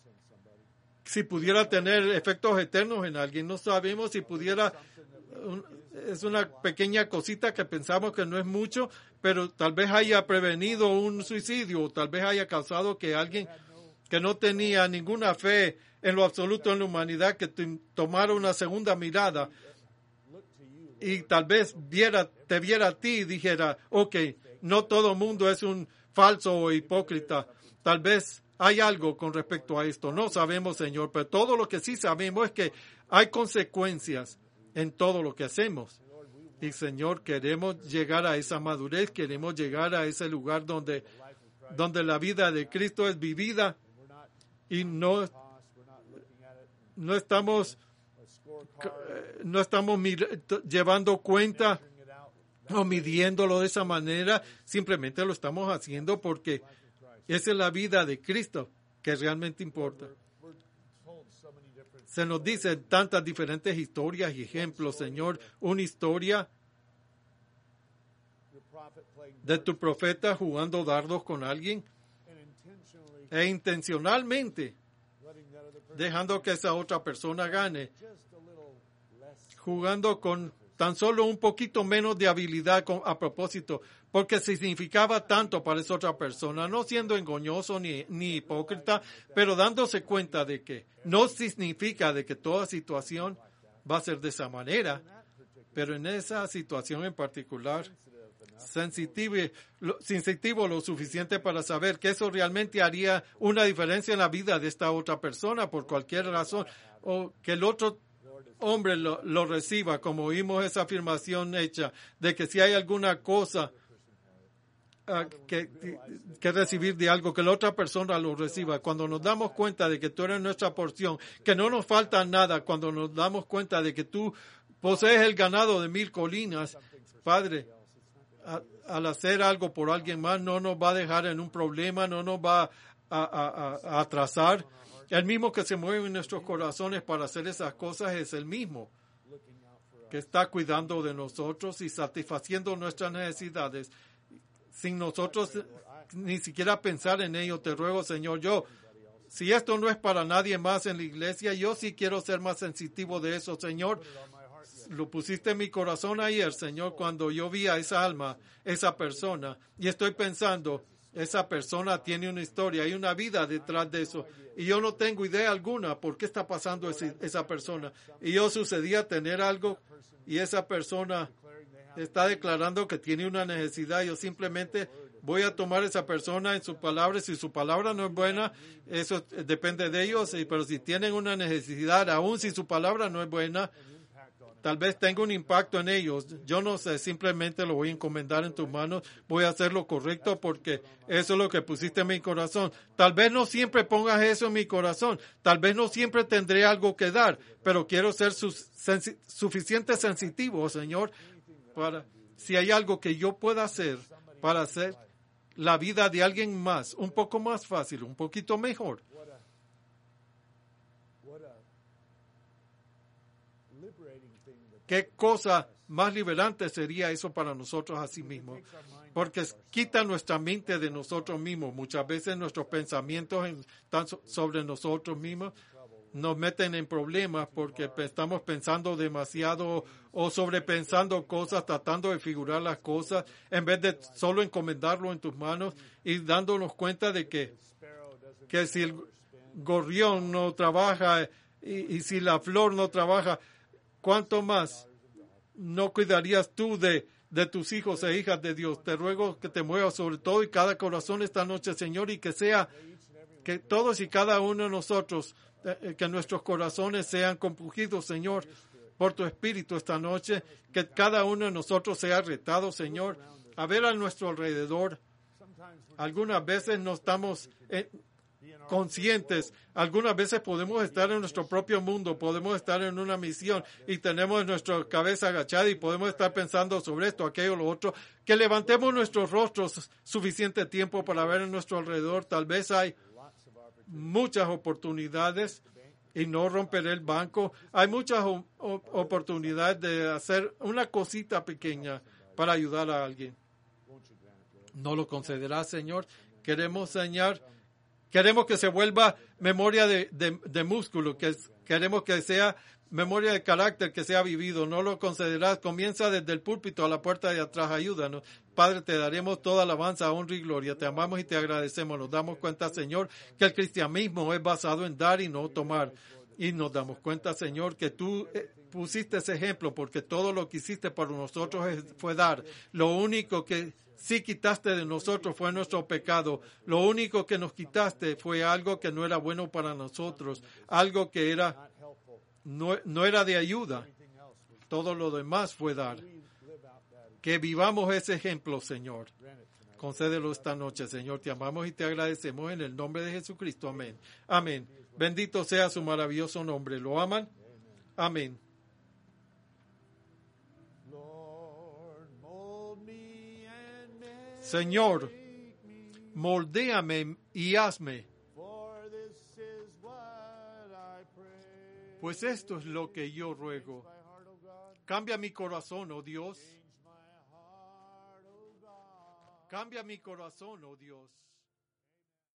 si pudiera tener efectos eternos en alguien. No sabemos si pudiera... Un, es una pequeña cosita que pensamos que no es mucho, pero tal vez haya prevenido un suicidio, o tal vez haya causado que alguien que no tenía ninguna fe en lo absoluto en la humanidad, que t- tomara una segunda mirada y tal vez viera, te viera a ti y dijera, ok, no todo mundo es un falso o hipócrita, tal vez hay algo con respecto a esto. No sabemos, Señor, pero todo lo que sí sabemos es que hay consecuencias en todo lo que hacemos. Y, Señor, queremos llegar a esa madurez, queremos llegar a ese lugar donde, donde la vida de Cristo es vivida y no, no estamos, no estamos mir- llevando cuenta o midiéndolo de esa manera, simplemente lo estamos haciendo porque esa es la vida de Cristo que realmente importa. Se nos dicen tantas diferentes historias y ejemplos, Señor. Una historia de tu profeta jugando dardos con alguien e intencionalmente dejando que esa otra persona gane, jugando con tan solo un poquito menos de habilidad con, a propósito, porque significaba tanto para esa otra persona, no siendo engañoso ni, ni hipócrita, pero dándose cuenta de que no significa de que toda situación va a ser de esa manera, pero en esa situación en particular, sensitivo, lo, sensitivo lo suficiente para saber que eso realmente haría una diferencia en la vida de esta otra persona por cualquier razón, o que el otro hombre lo, lo reciba, como oímos esa afirmación hecha, de que si hay alguna cosa uh, que, que recibir de algo, que la otra persona lo reciba. Cuando nos damos cuenta de que tú eres nuestra porción, que no nos falta nada, cuando nos damos cuenta de que tú posees el ganado de mil colinas, Padre, a, al hacer algo por alguien más, no nos va a dejar en un problema, no nos va a, a, a, a atrasar. El mismo que se mueve en nuestros corazones para hacer esas cosas es el mismo que está cuidando de nosotros y satisfaciendo nuestras necesidades. Sin nosotros ni siquiera pensar en ello, te ruego, Señor, yo, si esto no es para nadie más en la iglesia, yo sí quiero ser más sensitivo de eso, Señor. Lo pusiste en mi corazón ayer, Señor, cuando yo vi a esa alma, esa persona, y estoy pensando, esa persona tiene una historia, hay una vida detrás de eso. Y yo no tengo idea alguna por qué está pasando ese, esa persona. Y yo sucedía tener algo y esa persona está declarando que tiene una necesidad. Yo simplemente voy a tomar a esa persona en sus palabras. Si su palabra no es buena, eso depende de ellos. Pero si tienen una necesidad, aun si su palabra no es buena, tal vez tenga un impacto en ellos. Yo no sé, simplemente lo voy a encomendar en tus manos. Voy a hacer lo correcto porque eso es lo que pusiste en mi corazón. Tal vez no siempre pongas eso en mi corazón. Tal vez no siempre tendré algo que dar, pero quiero ser su, sensi, suficiente sensitivo, Señor, para si hay algo que yo pueda hacer para hacer la vida de alguien más un poco más fácil, un poquito mejor. ¿Qué cosa más liberante sería eso para nosotros a sí mismos? Porque quita nuestra mente de nosotros mismos. Muchas veces nuestros pensamientos están sobre nosotros mismos. Nos meten en problemas porque estamos pensando demasiado o sobrepensando cosas, tratando de figurar las cosas, en vez de solo encomendarlo en tus manos y dándonos cuenta de que, que si el gorrión no trabaja y, y si la flor no trabaja, ¿cuánto más no cuidarías tú de, de tus hijos e hijas de Dios? Te ruego que te muevas sobre todo y cada corazón esta noche, Señor, y que sea, que todos y cada uno de nosotros, eh, que nuestros corazones sean compungidos, Señor, por tu Espíritu esta noche, que cada uno de nosotros sea retado, Señor, a ver a nuestro alrededor. Algunas veces no estamos Eh, conscientes. Algunas veces podemos estar en nuestro propio mundo, podemos estar en una misión y tenemos nuestra cabeza agachada y podemos estar pensando sobre esto, aquello, lo otro. Que levantemos nuestros rostros suficiente tiempo para ver en nuestro alrededor. Tal vez hay muchas oportunidades y no romper el banco. Hay muchas o- o- oportunidades de hacer una cosita pequeña para ayudar a alguien. ¿No lo concederás, Señor? Queremos, Señor, Queremos que se vuelva memoria de, de, de músculo, que es, queremos que sea memoria de carácter, que sea vivido. No lo concederás. Comienza desde el púlpito a la puerta de atrás. Ayúdanos. Padre, te daremos toda alabanza, honra y gloria. Te amamos y te agradecemos. Nos damos cuenta, Señor, que el cristianismo es basado en dar y no tomar. Y nos damos cuenta, Señor, que tú pusiste ese ejemplo, porque todo lo que hiciste para nosotros fue dar. Lo único que sí quitaste de nosotros fue nuestro pecado. Lo único que nos quitaste fue algo que no era bueno para nosotros, algo que era no, no era de ayuda. Todo lo demás fue dar. Que vivamos ese ejemplo, Señor. Concédelo esta noche, Señor. Te amamos y te agradecemos en el nombre de Jesucristo. Amén. Amén. Bendito sea su maravilloso nombre. ¿Lo aman? Amén. Señor, moldéame y hazme, pues esto es lo que yo ruego. Cambia mi corazón, oh Dios. Cambia mi corazón, oh Dios.